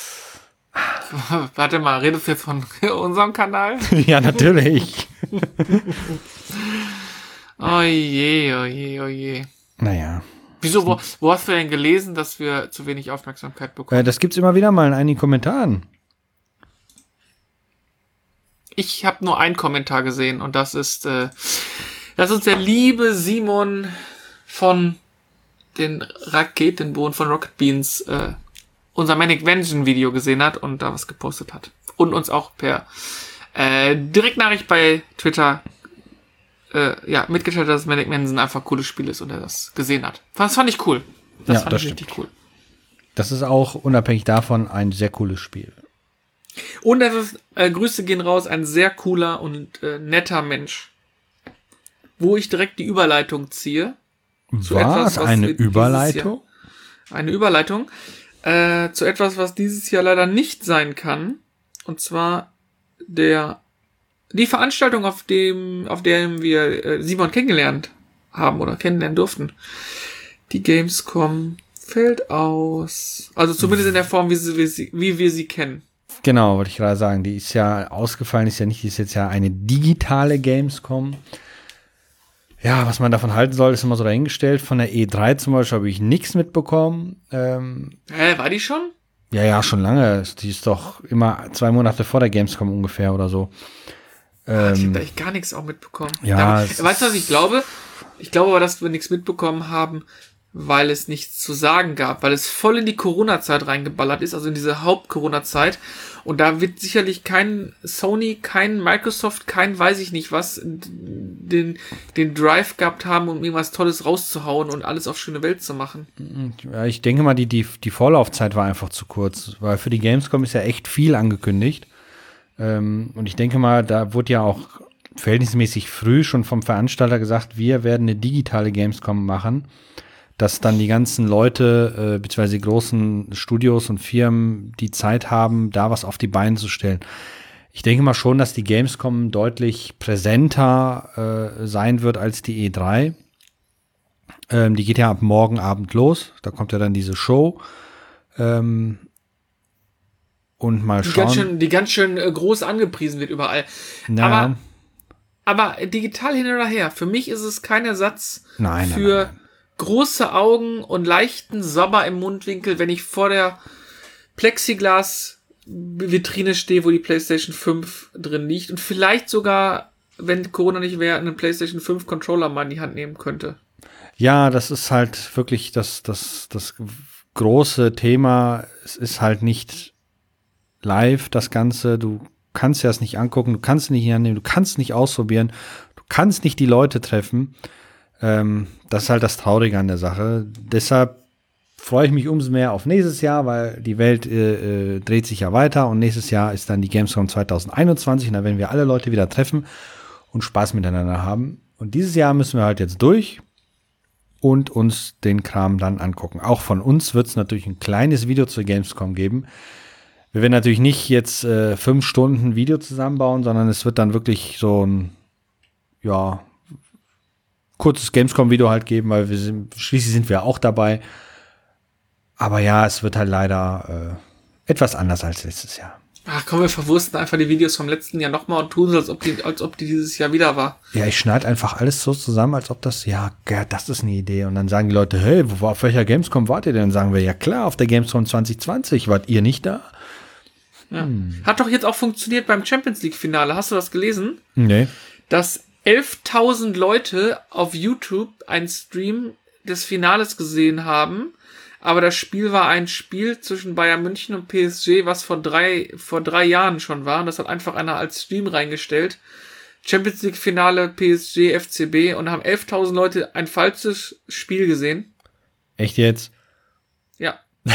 Warte mal, redest du jetzt von unserem Kanal? Ja, natürlich. Oh je, oh je, oh je. Naja. Wieso, wo, wo hast du denn gelesen, dass wir zu wenig Aufmerksamkeit bekommen? Äh, das gibt's immer wieder mal in einigen Kommentaren. Ich habe nur einen Kommentar gesehen und das ist, äh, dass uns der liebe Simon von den Raketenbohnen von Rocket Beans äh, unser Manic Vengeance Video gesehen hat und da was gepostet hat. Und uns auch per äh, Direktnachricht bei Twitter äh, ja, mitgeteilt hat, dass Manic Vengeance einfach ein cooles Spiel ist und er das gesehen hat. Das fand ich cool. Das ja, fand das ich stimmt. richtig cool. Das ist auch unabhängig davon ein sehr cooles Spiel. Und das ist, äh, Grüße gehen raus, ein sehr cooler und äh, netter Mensch. Wo ich direkt die Überleitung ziehe. Zu was? Etwas, was Eine wir dieses Überleitung? Jahr, eine Überleitung äh, zu etwas, was dieses Jahr leider nicht sein kann. Und zwar der die Veranstaltung, auf dem auf der wir äh, Simon kennengelernt haben oder kennenlernen durften. Die Gamescom fällt aus. Also zumindest in der Form, wie, sie, wie, sie, wie wir sie kennen. Genau, wollte ich gerade sagen. Die ist ja ausgefallen, ist ja nicht, die ist jetzt ja eine digitale Gamescom. Ja, was man davon halten soll, ist immer so dahingestellt. Von der E drei zum Beispiel habe ich nichts mitbekommen. Ähm, Hä, war die schon? ja, ja, schon lange. Die ist doch immer zwei Monate vor der Gamescom ungefähr oder so. Ähm, ich habe Ähm, da echt gar nichts auch mitbekommen. ja, Da, es weißt du, was ich glaube? Ich glaube aber, dass wir nichts mitbekommen haben, weil es nichts zu sagen gab, weil es voll in die Corona-Zeit reingeballert ist, also in diese Haupt-Corona-Zeit. Und da wird sicherlich kein Sony, kein Microsoft, kein weiß ich nicht was, den, den Drive gehabt haben, um irgendwas Tolles rauszuhauen und alles auf schöne Welt zu machen. Ja, ich denke mal, die, die, die Vorlaufzeit war einfach zu kurz, weil für die Gamescom ist ja echt viel angekündigt. Ähm, und ich denke mal, da wurde ja auch verhältnismäßig früh schon vom Veranstalter gesagt, wir werden eine digitale Gamescom machen, dass dann die ganzen Leute, äh, beziehungsweise die großen Studios und Firmen die Zeit haben, da was auf die Beine zu stellen. Ich denke mal schon, dass die Gamescom deutlich präsenter äh, sein wird als die E drei. Ähm, die geht ja ab morgen Abend los. Da kommt ja dann diese Show. Ähm, und mal schauen. Die ganz schön, die ganz schön äh, groß angepriesen wird überall. Na, aber, aber digital hin oder her. Für mich ist es kein Ersatz nein, für nein, nein, nein. große Augen und leichten Sabber im Mundwinkel, wenn ich vor der Plexiglas-Vitrine stehe, wo die PlayStation fünf drin liegt und vielleicht sogar, wenn Corona nicht wäre, einen PlayStation fünf Controller mal in die Hand nehmen könnte. Ja, das ist halt wirklich das, das, das große Thema. Es ist halt nicht live, das Ganze. Du kannst ja es nicht angucken, du kannst es nicht annehmen, du kannst es nicht ausprobieren, du kannst nicht die Leute treffen. Ähm, das ist halt das Traurige an der Sache. Deshalb freue ich mich umso mehr auf nächstes Jahr, weil die Welt äh, äh, dreht sich ja weiter und nächstes Jahr ist dann die Gamescom zwanzig einundzwanzig und da werden wir alle Leute wieder treffen und Spaß miteinander haben. Und dieses Jahr müssen wir halt jetzt durch und uns den Kram dann angucken. Auch von uns wird es natürlich ein kleines Video zur Gamescom geben. Wir werden natürlich nicht jetzt äh, fünf Stunden Video zusammenbauen, sondern es wird dann wirklich so ein, ja, kurzes Gamescom-Video halt geben, weil wir sind, schließlich sind wir auch dabei. Aber ja, es wird halt leider äh, etwas anders als letztes Jahr. Ach komm, wir verwursten einfach die Videos vom letzten Jahr nochmal und tun so, als ob die, als ob die dieses Jahr wieder war. Ja, ich schneide einfach alles so zusammen, als ob das, ja, ja, das ist eine Idee. Und dann sagen die Leute, hey, wo, auf welcher Gamescom wart ihr denn? Dann sagen wir, ja klar, auf der Gamescom zwanzig zwanzig. Wart ihr nicht da? Ja. Hm. Hat doch jetzt auch funktioniert beim Champions League-Finale. Hast du das gelesen? Nee. Dass elftausend Leute auf YouTube einen Stream des Finales gesehen haben, aber das Spiel war ein Spiel zwischen Bayern München und P S G, was vor drei, vor drei Jahren schon war. Und das hat einfach einer als Stream reingestellt. Champions League Finale P S G F C B und haben elftausend Leute ein falsches Spiel gesehen. Echt jetzt? Ja.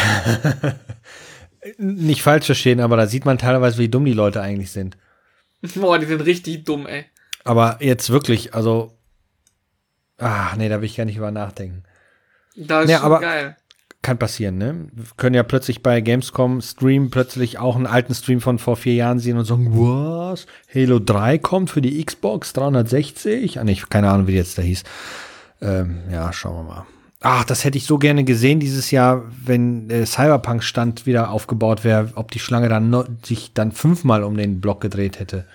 Nicht falsch verstehen, aber da sieht man teilweise, wie dumm die Leute eigentlich sind. Boah, die sind richtig dumm, ey. Aber jetzt wirklich, also, ach nee, da will ich gar nicht über nachdenken. Das ist nee, schon aber geil. Kann passieren, ne? Wir können ja plötzlich bei Gamescom Stream plötzlich auch einen alten Stream von vor vier Jahren sehen und sagen, was? Halo drei kommt für die Xbox dreihundertsechzig? Ah, nee, keine Ahnung, wie die jetzt da hieß. Ähm, ja, schauen wir mal. Ach, das hätte ich so gerne gesehen dieses Jahr, wenn der Cyberpunk-Stand wieder aufgebaut wäre, ob die Schlange dann no- sich dann fünfmal um den Block gedreht hätte.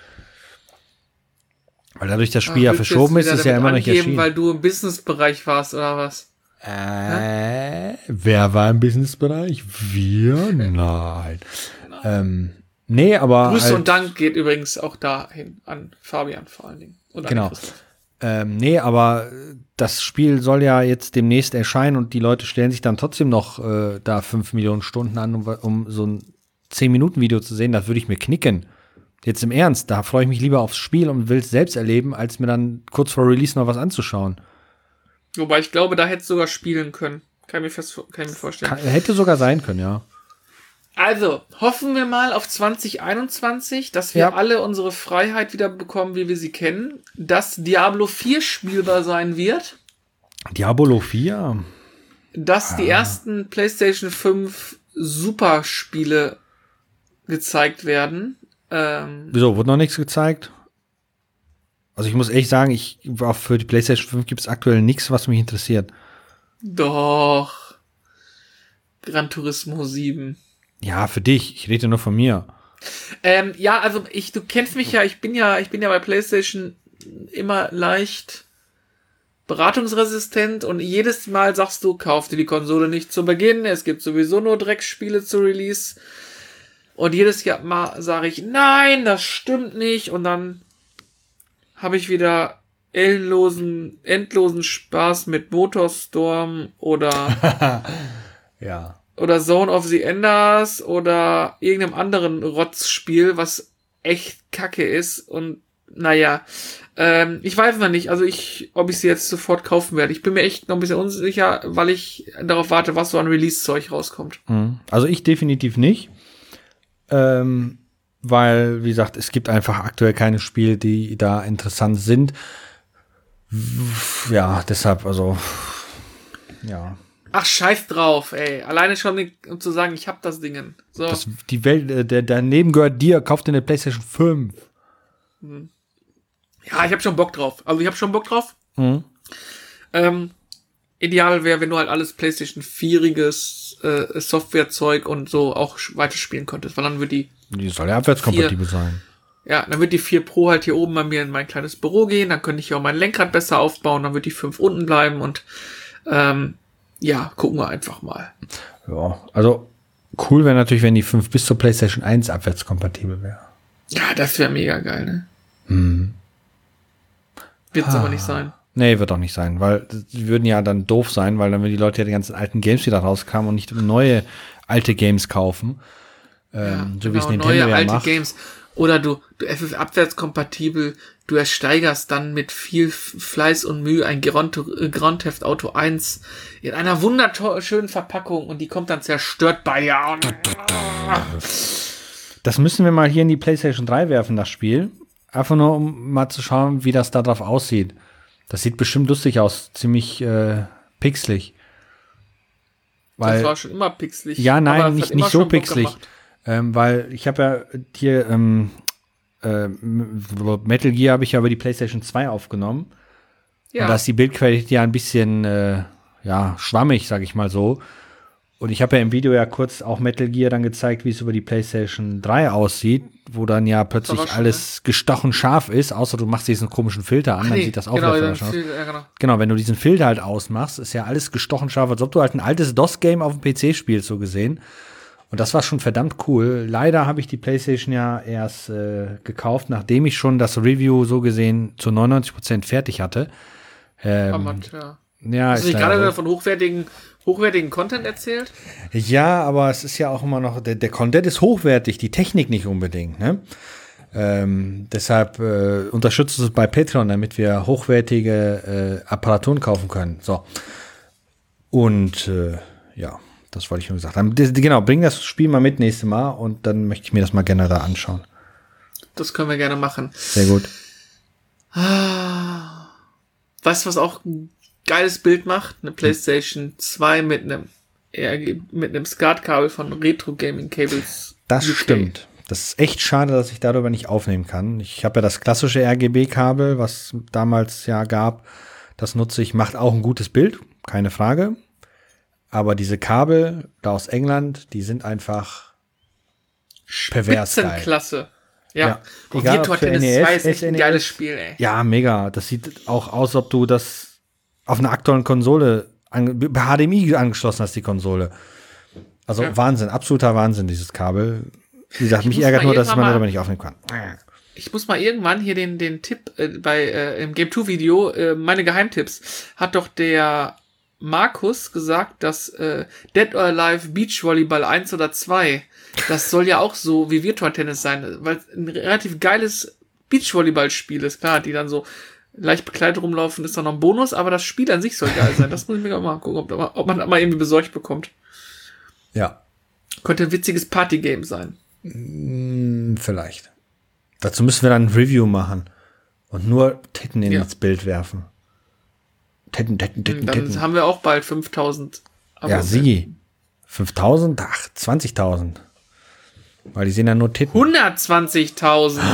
Weil dadurch das Spiel Ach, ja verschoben ist, ist ja immer noch nicht erschienen. Weil du im Businessbereich warst, oder was? Äh, ja? Wer war im Businessbereich? Wir? Nein. Nein. Ähm, nee, aber Grüße halt, und Dank geht übrigens auch dahin an Fabian vor allen Dingen. Und genau. Ähm, nee, aber das Spiel soll ja jetzt demnächst erscheinen und die Leute stellen sich dann trotzdem noch äh, da fünf Millionen Stunden an, um, um so ein zehn Minuten Video zu sehen. Das würde ich mir knicken. Jetzt im Ernst, da freue ich mich lieber aufs Spiel und will es selbst erleben, als mir dann kurz vor Release noch was anzuschauen. Wobei ich glaube, da hätte es sogar spielen können. Kann ich mir, fest, kann ich mir vorstellen. Kann, hätte sogar sein können, ja. Also, hoffen wir mal auf zwanzig einundzwanzig, dass wir ja. alle unsere Freiheit wieder bekommen, wie wir sie kennen. Dass Diablo vier spielbar sein wird. Diablo vier? Dass ah. die ersten PlayStation fünf Superspiele gezeigt werden. Ähm, Wieso? Wurde noch nichts gezeigt? Also ich muss echt sagen, ich auch für die PlayStation fünf gibt es aktuell nichts, was mich interessiert. Doch. Gran Turismo sieben. Ja, für dich. Ich rede nur von mir. Ähm, ja, also ich, du kennst mich ja, ich bin ja, ich bin ja bei PlayStation immer leicht beratungsresistent und jedes Mal sagst du, kauf dir die Konsole nicht zu Beginn, es gibt sowieso nur Dreckspiele zu Release. Und jedes Jahr mal sage ich, nein, das stimmt nicht. Und dann habe ich wieder endlosen, endlosen Spaß mit Motorstorm oder ja. oder Zone of the Enders oder irgendeinem anderen Rotzspiel, was echt kacke ist und naja, ähm, ich weiß noch nicht, also ich, ob ich sie jetzt sofort kaufen werde. Ich bin mir echt noch ein bisschen unsicher, weil ich darauf warte, was so an Release-Zeug rauskommt. Also ich definitiv nicht. Ähm, weil, wie gesagt, es gibt einfach aktuell keine Spiele, die da interessant sind. Ja, deshalb, also, ja. Ach, scheiß drauf, ey. Alleine schon, um zu sagen, ich hab das Ding. So. Das, die Welt, äh, der, daneben gehört dir, kauf dir eine PlayStation fünf. Mhm. Ja, ich hab schon Bock drauf. Also ich hab schon Bock drauf. Mhm. Ähm, ideal wäre, wenn du halt alles PlayStation vieriges äh, Softwarezeug und so auch weiterspielen könntest, weil dann wird die Die soll ja abwärtskompatibel sein. Ja, dann wird die vier Pro halt hier oben bei mir in mein kleines Büro gehen, dann könnte ich auch mein Lenkrad besser aufbauen, dann wird die fünf unten bleiben und ähm, ja, gucken wir einfach mal. Ja, also cool wäre natürlich, wenn die fünf bis zur PlayStation eins abwärtskompatibel wäre. Ja, das wäre mega geil, ne? Hm. Wird es Ah. aber nicht sein. Nee, wird auch nicht sein, weil die würden ja dann doof sein, weil dann würden die Leute ja die ganzen alten Games, die da rauskamen und nicht neue alte Games kaufen. Ähm, so wie es Nintendo neue ja alte macht. Games. Oder du, du es ist abwärtskompatibel, du ersteigerst dann mit viel Fleiß und Mühe ein Grand, äh, Grand Theft Auto eins in einer wunderschönen Verpackung und die kommt dann zerstört bei dir. Das müssen wir mal hier in die PlayStation drei werfen, das Spiel. Einfach nur, um mal zu schauen, wie das da drauf aussieht. Das sieht bestimmt lustig aus, ziemlich äh, pixelig. Weil, das war schon immer pixelig. ja, aber nein, das nicht, hat immer nicht so schon Bock pixelig. gemacht. Ähm, weil ich habe ja hier ähm, äh, Metal Gear habe ich ja über die PlayStation zwei aufgenommen. Ja. Und da ist die Bildqualität ja ein bisschen äh, ja, schwammig, sag ich mal so. Und ich habe ja im Video ja kurz auch Metal Gear dann gezeigt, wie es über die PlayStation drei aussieht, wo dann ja plötzlich Verwaschen, alles ne? gestochen scharf ist, außer du machst diesen komischen Filter an, Ach dann nee, sieht das auch genau, wieder den verwaschen aus. Fil- ja, genau. Genau, wenn du diesen Filter halt ausmachst, ist ja alles gestochen scharf, als ob du halt ein altes DOS-Game auf dem P C spielst, so gesehen. Und das war schon verdammt cool. Leider habe ich die PlayStation ja erst äh, gekauft, nachdem ich schon das Review so gesehen zu neunundneunzig Prozent fertig hatte. Ähm, Amateur. ja, Hast du ist nicht leider gerade so. wieder von hochwertigen, hochwertigen Content erzählt? Ja, aber es ist ja auch immer noch, der, der Content ist hochwertig, die Technik nicht unbedingt, ne? Ähm, deshalb äh, unterstützt es bei Patreon, damit wir hochwertige äh, Apparaturen kaufen können. So. Und äh, ja, das wollte ich nur gesagt haben. Das, genau, bring das Spiel mal mit nächstes Mal und dann möchte ich mir das mal gerne da anschauen. Das können wir gerne machen. Sehr gut. Ah. Weißt du, was auch ein geiles Bild macht? Eine PlayStation zwei mit einem R G B, mit einem SCART-Kabel von Retro Gaming Cables. Das U K. stimmt. Das ist echt schade, dass ich darüber nicht aufnehmen kann. Ich habe ja das klassische R G B-Kabel, was damals ja gab. Das nutze ich, macht auch ein gutes Bild, keine Frage. Aber diese Kabel da aus England, die sind einfach pervers geil. Spitzenklasse. Ja. Ja. Und Egal, Virtua ob für Tennis N E S, zwei ist echt S N E ein S. geiles Spiel, ey. Ja, mega. Das sieht auch aus, ob du das auf einer aktuellen Konsole an, per H D M I angeschlossen hast, die Konsole. Also Ja. Wahnsinn, absoluter Wahnsinn, dieses Kabel. Wie gesagt, Ich mich muss ärgert mal nur, dass man irgendwann darüber mal- nicht aufnehmen kann. Ich muss mal irgendwann hier den, den Tipp äh, bei äh, im Game zwei Video, äh, meine Geheimtipps, hat doch der Markus gesagt, dass äh, Dead or Alive Beach Volleyball eins oder zwei, das soll ja auch so wie Virtua Tennis sein, weil es ein relativ geiles Beachvolleyball-Spiel ist. Klar, die dann so leicht bekleidet rumlaufen, ist dann noch ein Bonus, aber das Spiel an sich soll geil sein. Das muss ich mir auch mal gucken, ob, da- ob man das mal irgendwie besorgt bekommt. Ja, Könnte ein witziges Partygame sein. mh, vielleicht. Dazu müssen wir dann ein Review machen und nur Titten Ja. ins Bild werfen. Titten, Titten, Titten, Dann Titten. haben wir auch bald fünftausend Ja, Abonnenten. sie. fünftausend? Ach, zwanzigtausend. Weil die sehen ja nur Titten. hundertzwanzigtausend.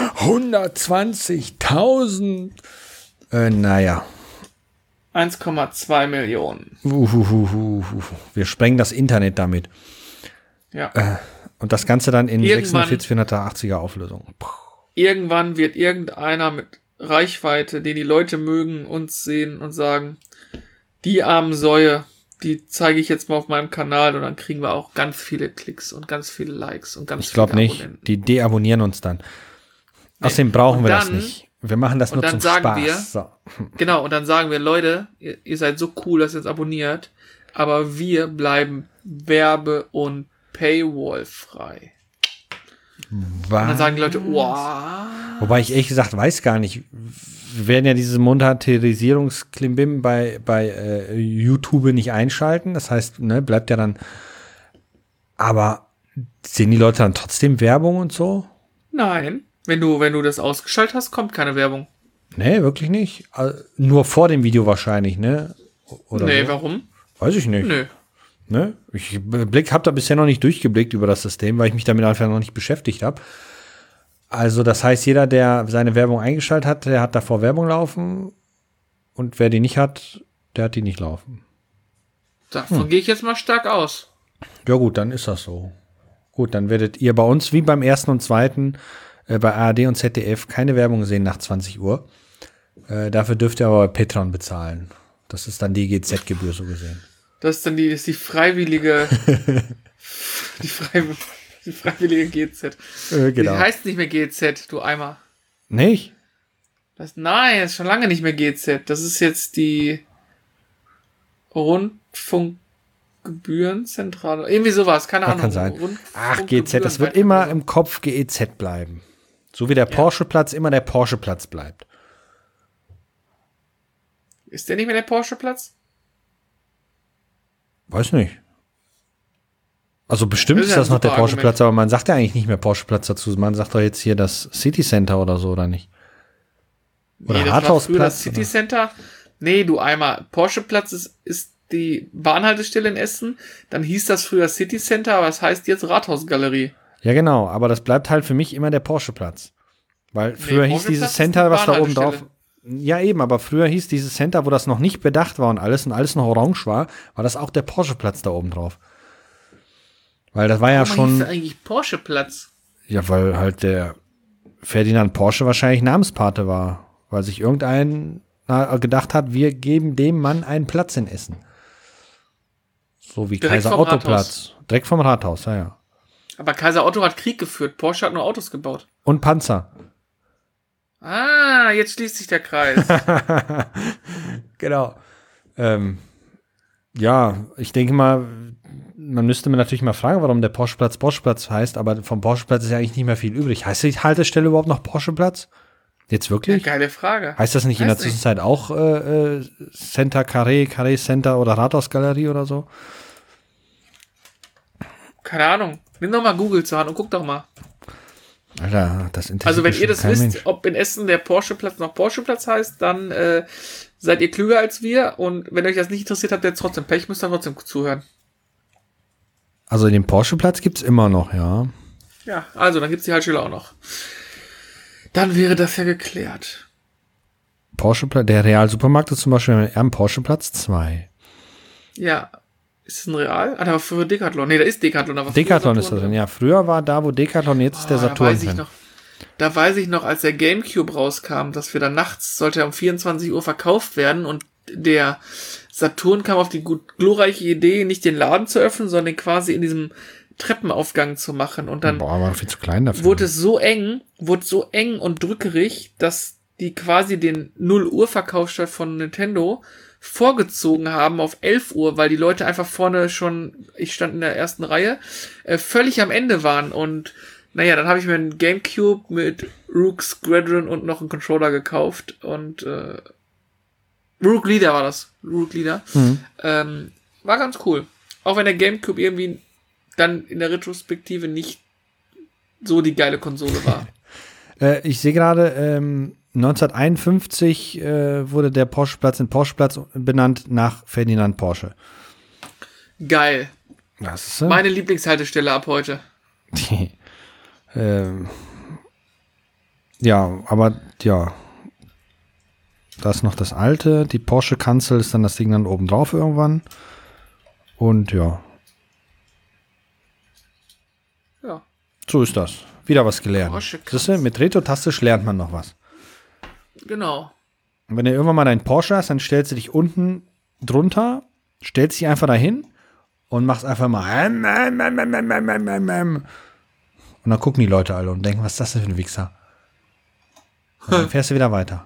hundertzwanzigtausend. Äh, naja. eins Komma zwei Millionen. Uhuhuhu. Wir sprengen das Internet damit. Ja. Und das Ganze dann in Irgendwann- sechshundertvierzig vierhundertachtziger Auflösung. Puh. Irgendwann wird irgendeiner mit Reichweite, den die Leute mögen, uns sehen und sagen, die armen Säue, die zeige ich jetzt mal auf meinem Kanal und dann kriegen wir auch ganz viele Klicks und ganz viele Likes und ganz Ich glaube viele nicht. Abonnenten. Die deabonnieren uns dann. Außerdem brauchen Und wir das dann- nicht. Wir machen das Und nur dann zum sagen Spaß. wir- So. Genau, und dann sagen wir, Leute, ihr, ihr seid so cool, dass ihr uns abonniert, aber wir bleiben werbe- und Paywall-frei. Und dann sagen die Leute, wow. Wobei ich ehrlich gesagt weiß gar nicht, wir werden ja diese Monetarisierungsklimbim bei, bei äh, YouTube nicht einschalten. Das heißt, ne, bleibt ja dann. Aber sehen die Leute dann trotzdem Werbung und so? Nein, wenn du, wenn du das ausgeschaltet hast, kommt keine Werbung. Nee, wirklich nicht. Also, nur vor dem Video wahrscheinlich, ne? Oder nee, so? warum? Weiß ich nicht. Nö. Ne? Ich blick, habe da bisher noch nicht durchgeblickt über das System, weil ich mich damit einfach noch nicht beschäftigt habe. Also das heißt, jeder, der seine Werbung eingeschaltet hat, der hat davor Werbung laufen und wer die nicht hat, der hat die nicht laufen. Davon hm. gehe ich jetzt mal stark aus. Ja gut, dann ist das so. Gut, dann werdet ihr bei uns wie beim ersten und zweiten äh, bei A R D und Z D F keine Werbung sehen nach zwanzig Uhr. Äh, dafür dürft ihr aber Patreon bezahlen. Das ist dann die G Z-Gebühr so gesehen. Das ist dann die, das ist die freiwillige, die, frei, die freiwillige G Z. Äh, genau. Die heißt nicht mehr G Z, du Eimer. Nicht? Das, nein, das ist schon lange nicht mehr G Z. Das ist jetzt die Rundfunkgebührenzentrale. Irgendwie sowas, keine Das Ahnung. kann sein. Ach, G Z, das wird immer im Kopf G E Z bleiben. So wie der ja. Porsche-Platz immer der Porsche-Platz bleibt. Ist der nicht mehr der Porsche-Platz? Weiß nicht. Also bestimmt das ist, ist das noch der Porsche-Platz, aber man sagt ja eigentlich nicht mehr Porsche-Platz dazu. Man sagt doch jetzt hier das City Center oder so, oder nicht? Oder nee, Rathausplatz? Das City Center? Nee, du Eimer. Porsche-Platz ist, ist die Bahnhaltestelle in Essen. Dann hieß das früher City Center, aber es heißt jetzt Rathausgalerie. Ja, genau. Aber das bleibt halt für mich immer der Porsche-Platz. Weil früher nee, hieß dieses Center, was da oben drauf... Ja, eben, aber früher hieß dieses Center, wo das noch nicht bedacht war und alles und alles noch orange war, war das auch der Porsche-Platz da oben drauf. Weil das war ja Warum schon. Hieß das eigentlich Porsche-Platz? Ja, weil halt der Ferdinand Porsche wahrscheinlich Namenspate war. Weil sich irgendein gedacht hat, wir geben dem Mann einen Platz in Essen. So wie Direkt Kaiser Otto Platz. Direkt vom Rathaus, ja, ja. Aber Kaiser Otto hat Krieg geführt. Porsche hat nur Autos gebaut. Und Panzer. Ah, jetzt schließt sich der Kreis. Genau. Ähm, ja, ich denke mal, man müsste mir natürlich mal fragen, warum der Porscheplatz Porscheplatz heißt, aber vom Porscheplatz ist ja eigentlich nicht mehr viel übrig. Heißt die Haltestelle überhaupt noch Porscheplatz? Jetzt wirklich? Ja, geile Frage. Heißt das nicht Weiß in der nicht. Zwischenzeit auch äh, äh, Center Carré, Carré Center oder Rathausgalerie oder so? Keine Ahnung. Nimm doch mal Google zur Hand und guck doch mal. Alter, das interessiert Also wenn ihr das wisst, Mensch. ob in Essen der Porscheplatz noch Porscheplatz heißt, dann äh, seid ihr klüger als wir. Und wenn euch das nicht interessiert, habt ihr jetzt trotzdem Pech, müsst ihr trotzdem zuhören. Also den Porscheplatz gibt's immer noch, ja. Ja, also dann gibt's die Haltestelle auch noch. Dann wäre das ja geklärt. Porscheplatz, der Real-Supermarkt ist zum Beispiel am Porscheplatz zwei. Ja. Ist das ein Real? Ah, da war früher Decathlon. Nee, da ist Decathlon. Da war Decathlon ist da drin, ja. Früher war da, wo Decathlon, jetzt oh, ist der Saturn da weiß ich noch, Da weiß ich noch, als der Gamecube rauskam, dass wir dann nachts, sollte er um vierundzwanzig Uhr verkauft werden und der Saturn kam auf die gut glorreiche Idee, nicht den Laden zu öffnen, sondern quasi in diesem Treppenaufgang zu machen. Und dann Boah, war viel zu klein dafür. wurde es so eng, wurde so eng und drückerig, dass die quasi den null Uhr Verkauf statt von Nintendo vorgezogen haben auf elf Uhr, weil die Leute einfach vorne schon, ich stand in der ersten Reihe, äh, völlig am Ende waren. Und naja, dann habe ich mir einen Gamecube mit Rook Squadron und noch einen Controller gekauft. Und äh, Rook Leader war das. Rook Leader. Mhm. Ähm, war ganz cool. Auch wenn der Gamecube irgendwie dann in der Retrospektive nicht so die geile Konsole war. äh, ich sehe gerade, ähm neunzehnhunderteinundfünfzig äh, wurde der Porscheplatz in Porscheplatz benannt nach Ferdinand Porsche. Geil. Was ist das? Meine Lieblingshaltestelle ab heute. ähm, ja, aber ja. Da ist noch das alte. Die Porsche-Kanzel ist dann das Ding dann oben drauf irgendwann. Und ja. Ja. So ist das. Wieder was gelernt. Siehst du, mit Retro-Tastisch lernt man noch was. Genau. Und wenn du irgendwann mal deinen Porsche hast, dann stellst du dich unten drunter, stellst dich einfach dahin und machst einfach mal und dann gucken die Leute alle und denken, was ist das denn für ein Wichser? Und dann fährst du wieder weiter.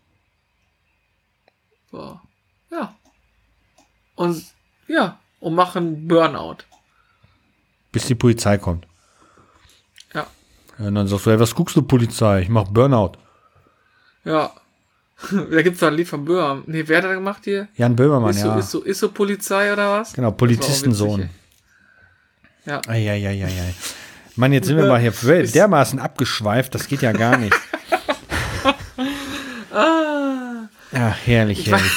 So. Ja. Und ja, und machen Burnout. Bis die Polizei kommt. Ja. Ja, und dann sagst du, hey, was guckst du, Polizei? Ich mach Burnout. Ja. Da gibt's doch ein Lied von Böhmer. Nee, wer hat das gemacht hier? Jan Böhmermann, ist so, ja. Ist so, ist so Polizei oder was? Genau, Polizistensohn. Ja. Eieieiei. Mann, jetzt sind wir mal hier dermaßen abgeschweift, das geht ja gar nicht. ah. Ja, herrlich, ich herrlich.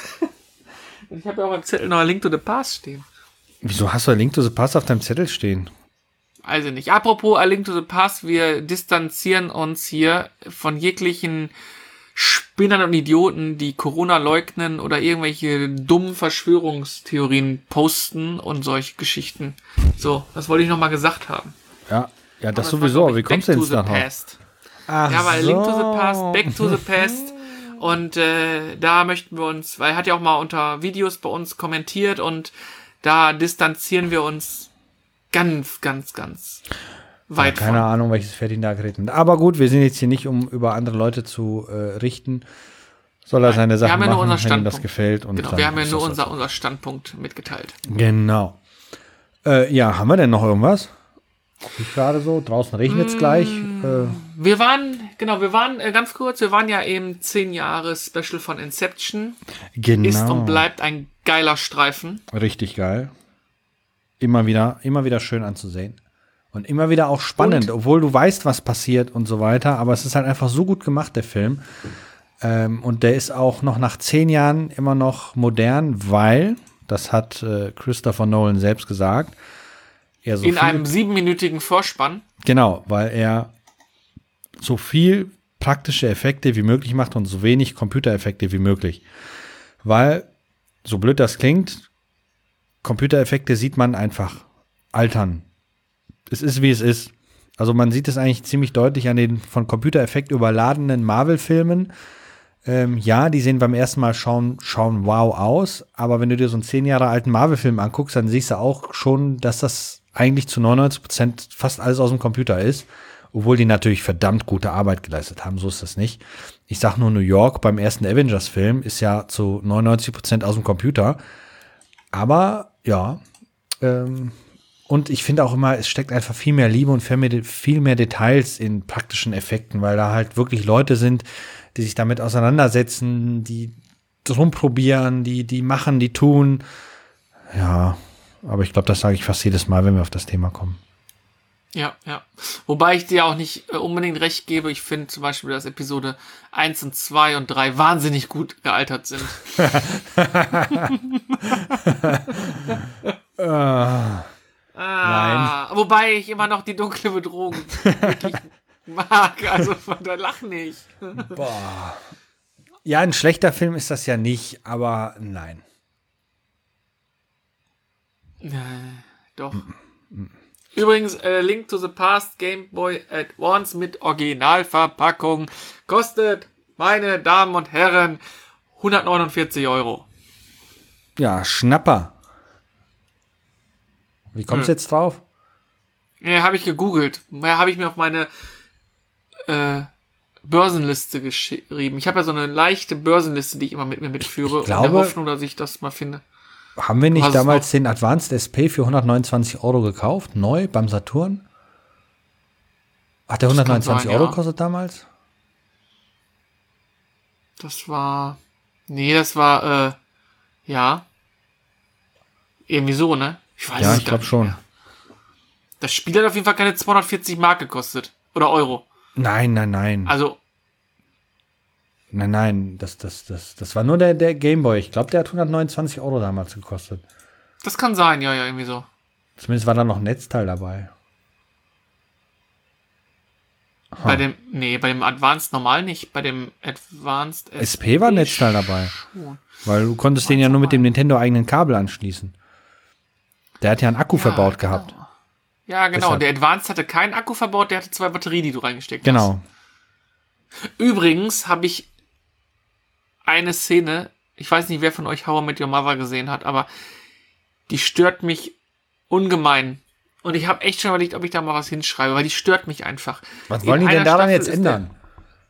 Ich habe ja auch im Zettel noch ein Link to the Past stehen. Wieso hast du ein Link to the Past auf deinem Zettel stehen? Also nicht. Apropos A Link to the Past, wir distanzieren uns hier von jeglichen Spinnern und Idioten, die Corona leugnen oder irgendwelche dummen Verschwörungstheorien posten und solche Geschichten. So, das wollte ich nochmal gesagt haben. Ja, ja, das Aber sowieso. war, Wie kommst du denn jetzt nachher? Ach ja, weil so. Link to the Past, Back to the Past. Und äh, da möchten wir uns, weil er hat ja auch mal unter Videos bei uns kommentiert und da distanzieren wir uns ganz, ganz, ganz weit ja, keine von. Ahnung, welches Pferd ihn da geritten hat. Aber gut, wir sind jetzt hier nicht, um über andere Leute zu äh, richten. Soll er seine Sachen ja machen, wenn ihm das gefällt. Und genau, wir haben ja nur unser, unser Standpunkt mitgeteilt. Genau. Äh, ja, haben wir denn noch irgendwas? Ich gerade so, draußen regnet es mmh, gleich. Äh. Wir waren, genau, wir waren, äh, ganz kurz, wir waren ja eben zehn Jahre Special von Inception. Genau. Ist und bleibt ein geiler Streifen. Richtig geil. Immer wieder, immer wieder schön anzusehen. Und immer wieder auch spannend, und? Obwohl du weißt, was passiert und so weiter. Aber es ist halt einfach so gut gemacht, der Film. Ähm, und der ist auch noch nach zehn Jahren immer noch modern, weil, das hat äh, Christopher Nolan selbst gesagt, er so in viel, einem siebenminütigen Vorspann. Genau, weil er so viel praktische Effekte wie möglich macht und so wenig Computereffekte wie möglich. Weil, so blöd das klingt, Computereffekte sieht man einfach altern. Es ist, wie es ist. Also man sieht es eigentlich ziemlich deutlich an den von Computereffekt überladenen Marvel-Filmen. Ähm, ja, die sehen beim ersten Mal schauen, schauen wow aus, aber wenn du dir so einen zehn Jahre alten Marvel-Film anguckst, dann siehst du auch schon, dass das eigentlich zu neunundneunzig Prozent fast alles aus dem Computer ist, obwohl die natürlich verdammt gute Arbeit geleistet haben, so ist das nicht. Ich sag nur New York beim ersten Avengers-Film ist ja zu neunundneunzig Prozent aus dem Computer, aber ja, ähm, und ich finde auch immer, es steckt einfach viel mehr Liebe und viel mehr Details in praktischen Effekten, weil da halt wirklich Leute sind, die sich damit auseinandersetzen, die drum probieren, die, die machen, die tun. Ja, aber ich glaube, das sage ich fast jedes Mal, wenn wir auf das Thema kommen. Ja, ja. Wobei ich dir auch nicht äh, unbedingt recht gebe. Ich finde zum Beispiel, dass Episode eins und zwei und drei wahnsinnig gut gealtert sind. ah, ah, nein. Wobei ich immer noch die dunkle Bedrohung wirklich mag. Also von der Lach nicht. Boah. Ja, ein schlechter Film ist das ja nicht, aber nein. Äh, doch. Übrigens, äh, Link to the Past Game Boy Advance mit Originalverpackung kostet, meine Damen und Herren, hundertneunundvierzig Euro. Ja, Schnapper. Wie kommst du hm. jetzt drauf? Ja, habe ich gegoogelt. Ja, habe ich mir auf meine äh, Börsenliste geschrieben. Ich habe ja so eine leichte Börsenliste, die ich immer mit mir mitführe, ich glaube, in der Hoffnung, dass ich das mal finde. Haben wir nicht damals den Advanced S P für hundertneunundzwanzig Euro gekauft? Neu beim Saturn? Hat der hundertneunundzwanzig Euro gekostet damals? Das war... Nee, das war, äh... Ja. Irgendwie so, ne? Ich weiß ja, es ich glaube schon. Mehr. Das Spiel hat auf jeden Fall keine zweihundertvierzig Mark gekostet. Oder Euro. Nein, nein, nein. Also... Nein, nein, das, das, das, das war nur der, der Gameboy. Ich glaube, der hat hundertneunundzwanzig Euro damals gekostet. Das kann sein, ja, ja, irgendwie so. Zumindest war da noch ein Netzteil dabei. Huh. Bei dem, nee, bei dem Advanced normal nicht. Bei dem Advanced S P war ein Netzteil dabei. Schon. Weil du konntest den ja nur mit dem Nintendo-eigenen Kabel anschließen. Der hat ja einen Akku ja, verbaut genau. gehabt. Ja, genau. Deshalb. Der Advanced hatte keinen Akku verbaut, der hatte zwei Batterien, die du reingesteckt genau. hast. Genau. Übrigens habe ich eine Szene, ich weiß nicht, wer von euch How I Met Your Mother gesehen hat, aber die stört mich ungemein. Und ich habe echt schon überlegt, ob ich da mal was hinschreibe, weil die stört mich einfach. Was wollen die denn daran jetzt ändern?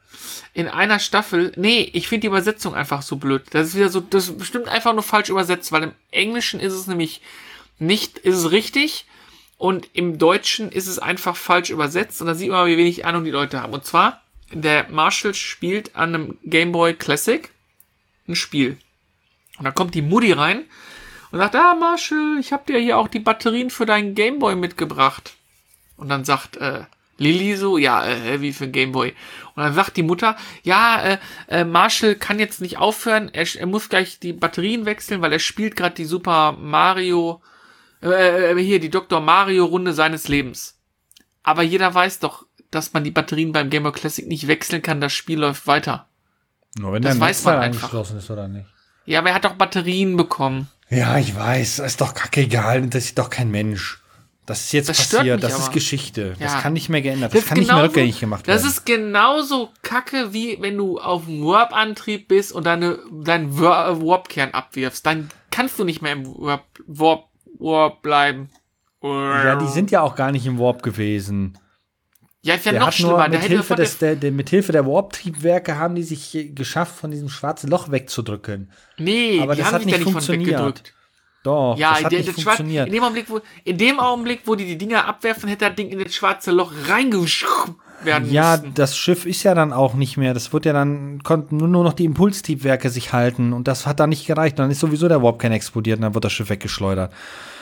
in einer Staffel, nee, ich finde die Übersetzung einfach so blöd. Das ist wieder so, das ist bestimmt einfach nur falsch übersetzt, weil im Englischen ist es nämlich nicht, ist es richtig und im Deutschen ist es einfach falsch übersetzt und da sieht man, wie wenig Ahnung die Leute haben. Und zwar, der Marshall spielt an einem Game Boy Classic ein Spiel. Und da kommt die Mutti rein und sagt, ah Marshall, ich habe dir hier auch die Batterien für deinen Game Boy mitgebracht. Und dann sagt äh, Lilly so, ja, äh, wie für ein Game Boy. Und dann sagt die Mutter, ja, äh, äh, Marshall kann jetzt nicht aufhören, er, er muss gleich die Batterien wechseln, weil er spielt gerade die Super Mario, äh, hier die Doktor Mario Runde seines Lebens. Aber jeder weiß doch, dass man die Batterien beim Game Boy Classic nicht wechseln kann, das Spiel läuft weiter. Nur wenn das der weiß man Netzteil einfach. angeschlossen ist oder nicht. Ja, aber er hat doch Batterien bekommen. Ja, ich weiß, das ist doch kackegal, das ist doch kein Mensch. Das ist jetzt Das stört passiert, mich das aber. ist Geschichte. Ja. Das kann nicht mehr geändert, das, Das kann ist nicht mehr genauso- rückgängig gemacht werden. Das ist genauso kacke, wie wenn du auf dem Warp-Antrieb bist und deine, deinen Wor- Warp-Kern abwirfst. Dann kannst du nicht mehr im Warp, Warp, Warp bleiben. Ja, die sind ja auch gar nicht im Warp gewesen. Ja, ist ja Der noch hat nur schlimmer. Der mit hätte Hilfe, von des, der, der, der, mit Hilfe der Warp-Triebwerke haben die sich geschafft, von diesem schwarzen Loch wegzudrücken. nee, aber die das haben hat sich da nicht nicht von funktioniert. weggedrückt. Doch, Ja, das hat der, nicht der Schwarz, funktioniert. in dem Augenblick, wo, in dem Augenblick, wo die die Dinger abwerfen, hätte das Ding in das schwarze Loch reingeschoben werden Ja, müssen. das Schiff ist ja dann auch nicht mehr. Das wird ja dann, konnten nur, nur noch die Impulstriebwerke sich halten. Und das hat dann nicht gereicht. Und dann ist sowieso der Warp-Kern explodiert und dann wird das Schiff weggeschleudert.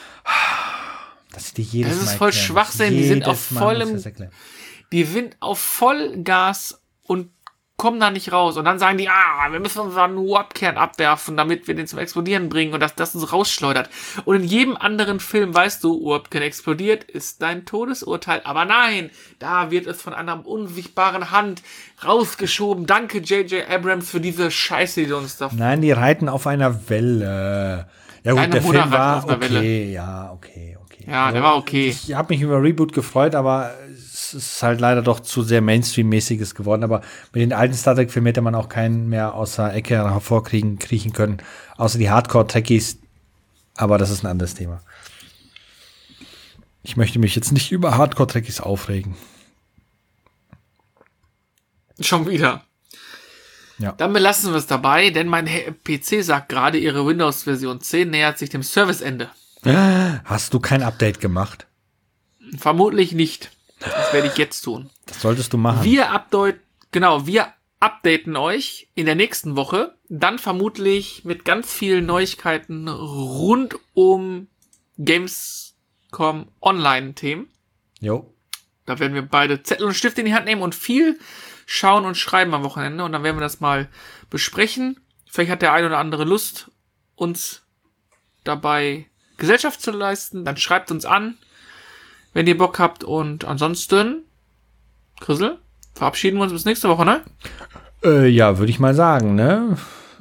Das ist die jedes Das ist Mal voll erklären. Schwachsinn. Die sind Jedes auf Mal vollem- muss das erklären. Die sind auf Vollgas und kommen da nicht raus. Und dann sagen die, ah, wir müssen unseren Warp-Kern abwerfen, damit wir den zum Explodieren bringen und dass das uns rausschleudert. Und in jedem anderen Film weißt du, Warp-Kern explodiert, ist dein Todesurteil. Aber nein, da wird es von einer unsichtbaren Hand rausgeschoben. Danke, J J Abrams, für diese Scheiße, die du uns da... Nein, die reiten auf einer Welle. Ja gut, Deine der Mutter Film reitet war auf einer okay. Welle. Ja, okay, okay. Ja, der war okay. Ich habe mich über Reboot gefreut, aber es ist halt leider doch zu sehr Mainstream-mäßiges geworden. Aber mit den alten Star Trek-Filmen hätte man auch keinen mehr aus der Ecke hervorkriegen kriechen können. Außer die Hardcore-Trekkies. Aber das ist ein anderes Thema. Ich möchte mich jetzt nicht über Hardcore-Trekkies aufregen. Schon wieder. Ja. Dann belassen wir es dabei, denn mein P C sagt gerade, ihre Windows-Version zehn nähert sich dem Serviceende. Hast du kein Update gemacht? Vermutlich nicht. Das werde ich jetzt tun. Das solltest du machen. Wir update, genau, wir updaten euch in der nächsten Woche, dann vermutlich mit ganz vielen Neuigkeiten rund um Gamescom Online-Themen. Jo. Da werden wir beide Zettel und Stift in die Hand nehmen und viel schauen und schreiben am Wochenende und dann werden wir das mal besprechen. Vielleicht hat der ein oder andere Lust, uns dabei Gesellschaft zu leisten. Dann schreibt uns an, wenn ihr Bock habt. Und ansonsten, Chrisel, verabschieden wir uns bis nächste Woche, ne? Äh, ja, würde ich mal sagen, ne?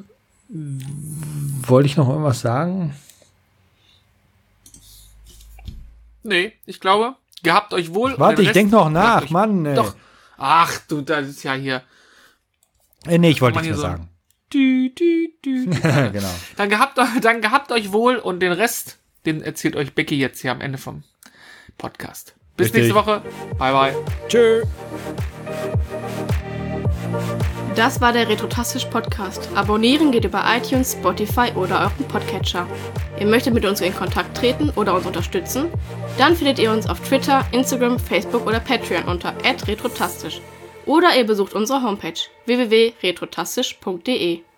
Wollte ich noch irgendwas sagen? Nee, ich glaube, gehabt euch wohl. und Warte, den ich Rest denk noch lasst nach, euch- Mann. Ey. Doch. Ach, du, das ist ja hier. Äh, nee, ich wollte Kann man nichts mehr hier sagen. Dü, dü, dü, dü. Genau. Dann gehabt, euch- dann gehabt euch wohl und den Rest, den erzählt euch Becky jetzt hier am Ende vom Podcast. Bis Richtig. nächste Woche. Bye, bye. Tschö. Das war der Retrotastisch Podcast. Abonnieren geht über iTunes, Spotify oder euren Podcatcher. Ihr möchtet mit uns in Kontakt treten oder uns unterstützen? Dann findet ihr uns auf Twitter, Instagram, Facebook oder Patreon unter at retrotastisch. Oder ihr besucht unsere Homepage w w w punkt retrotastisch punkt de.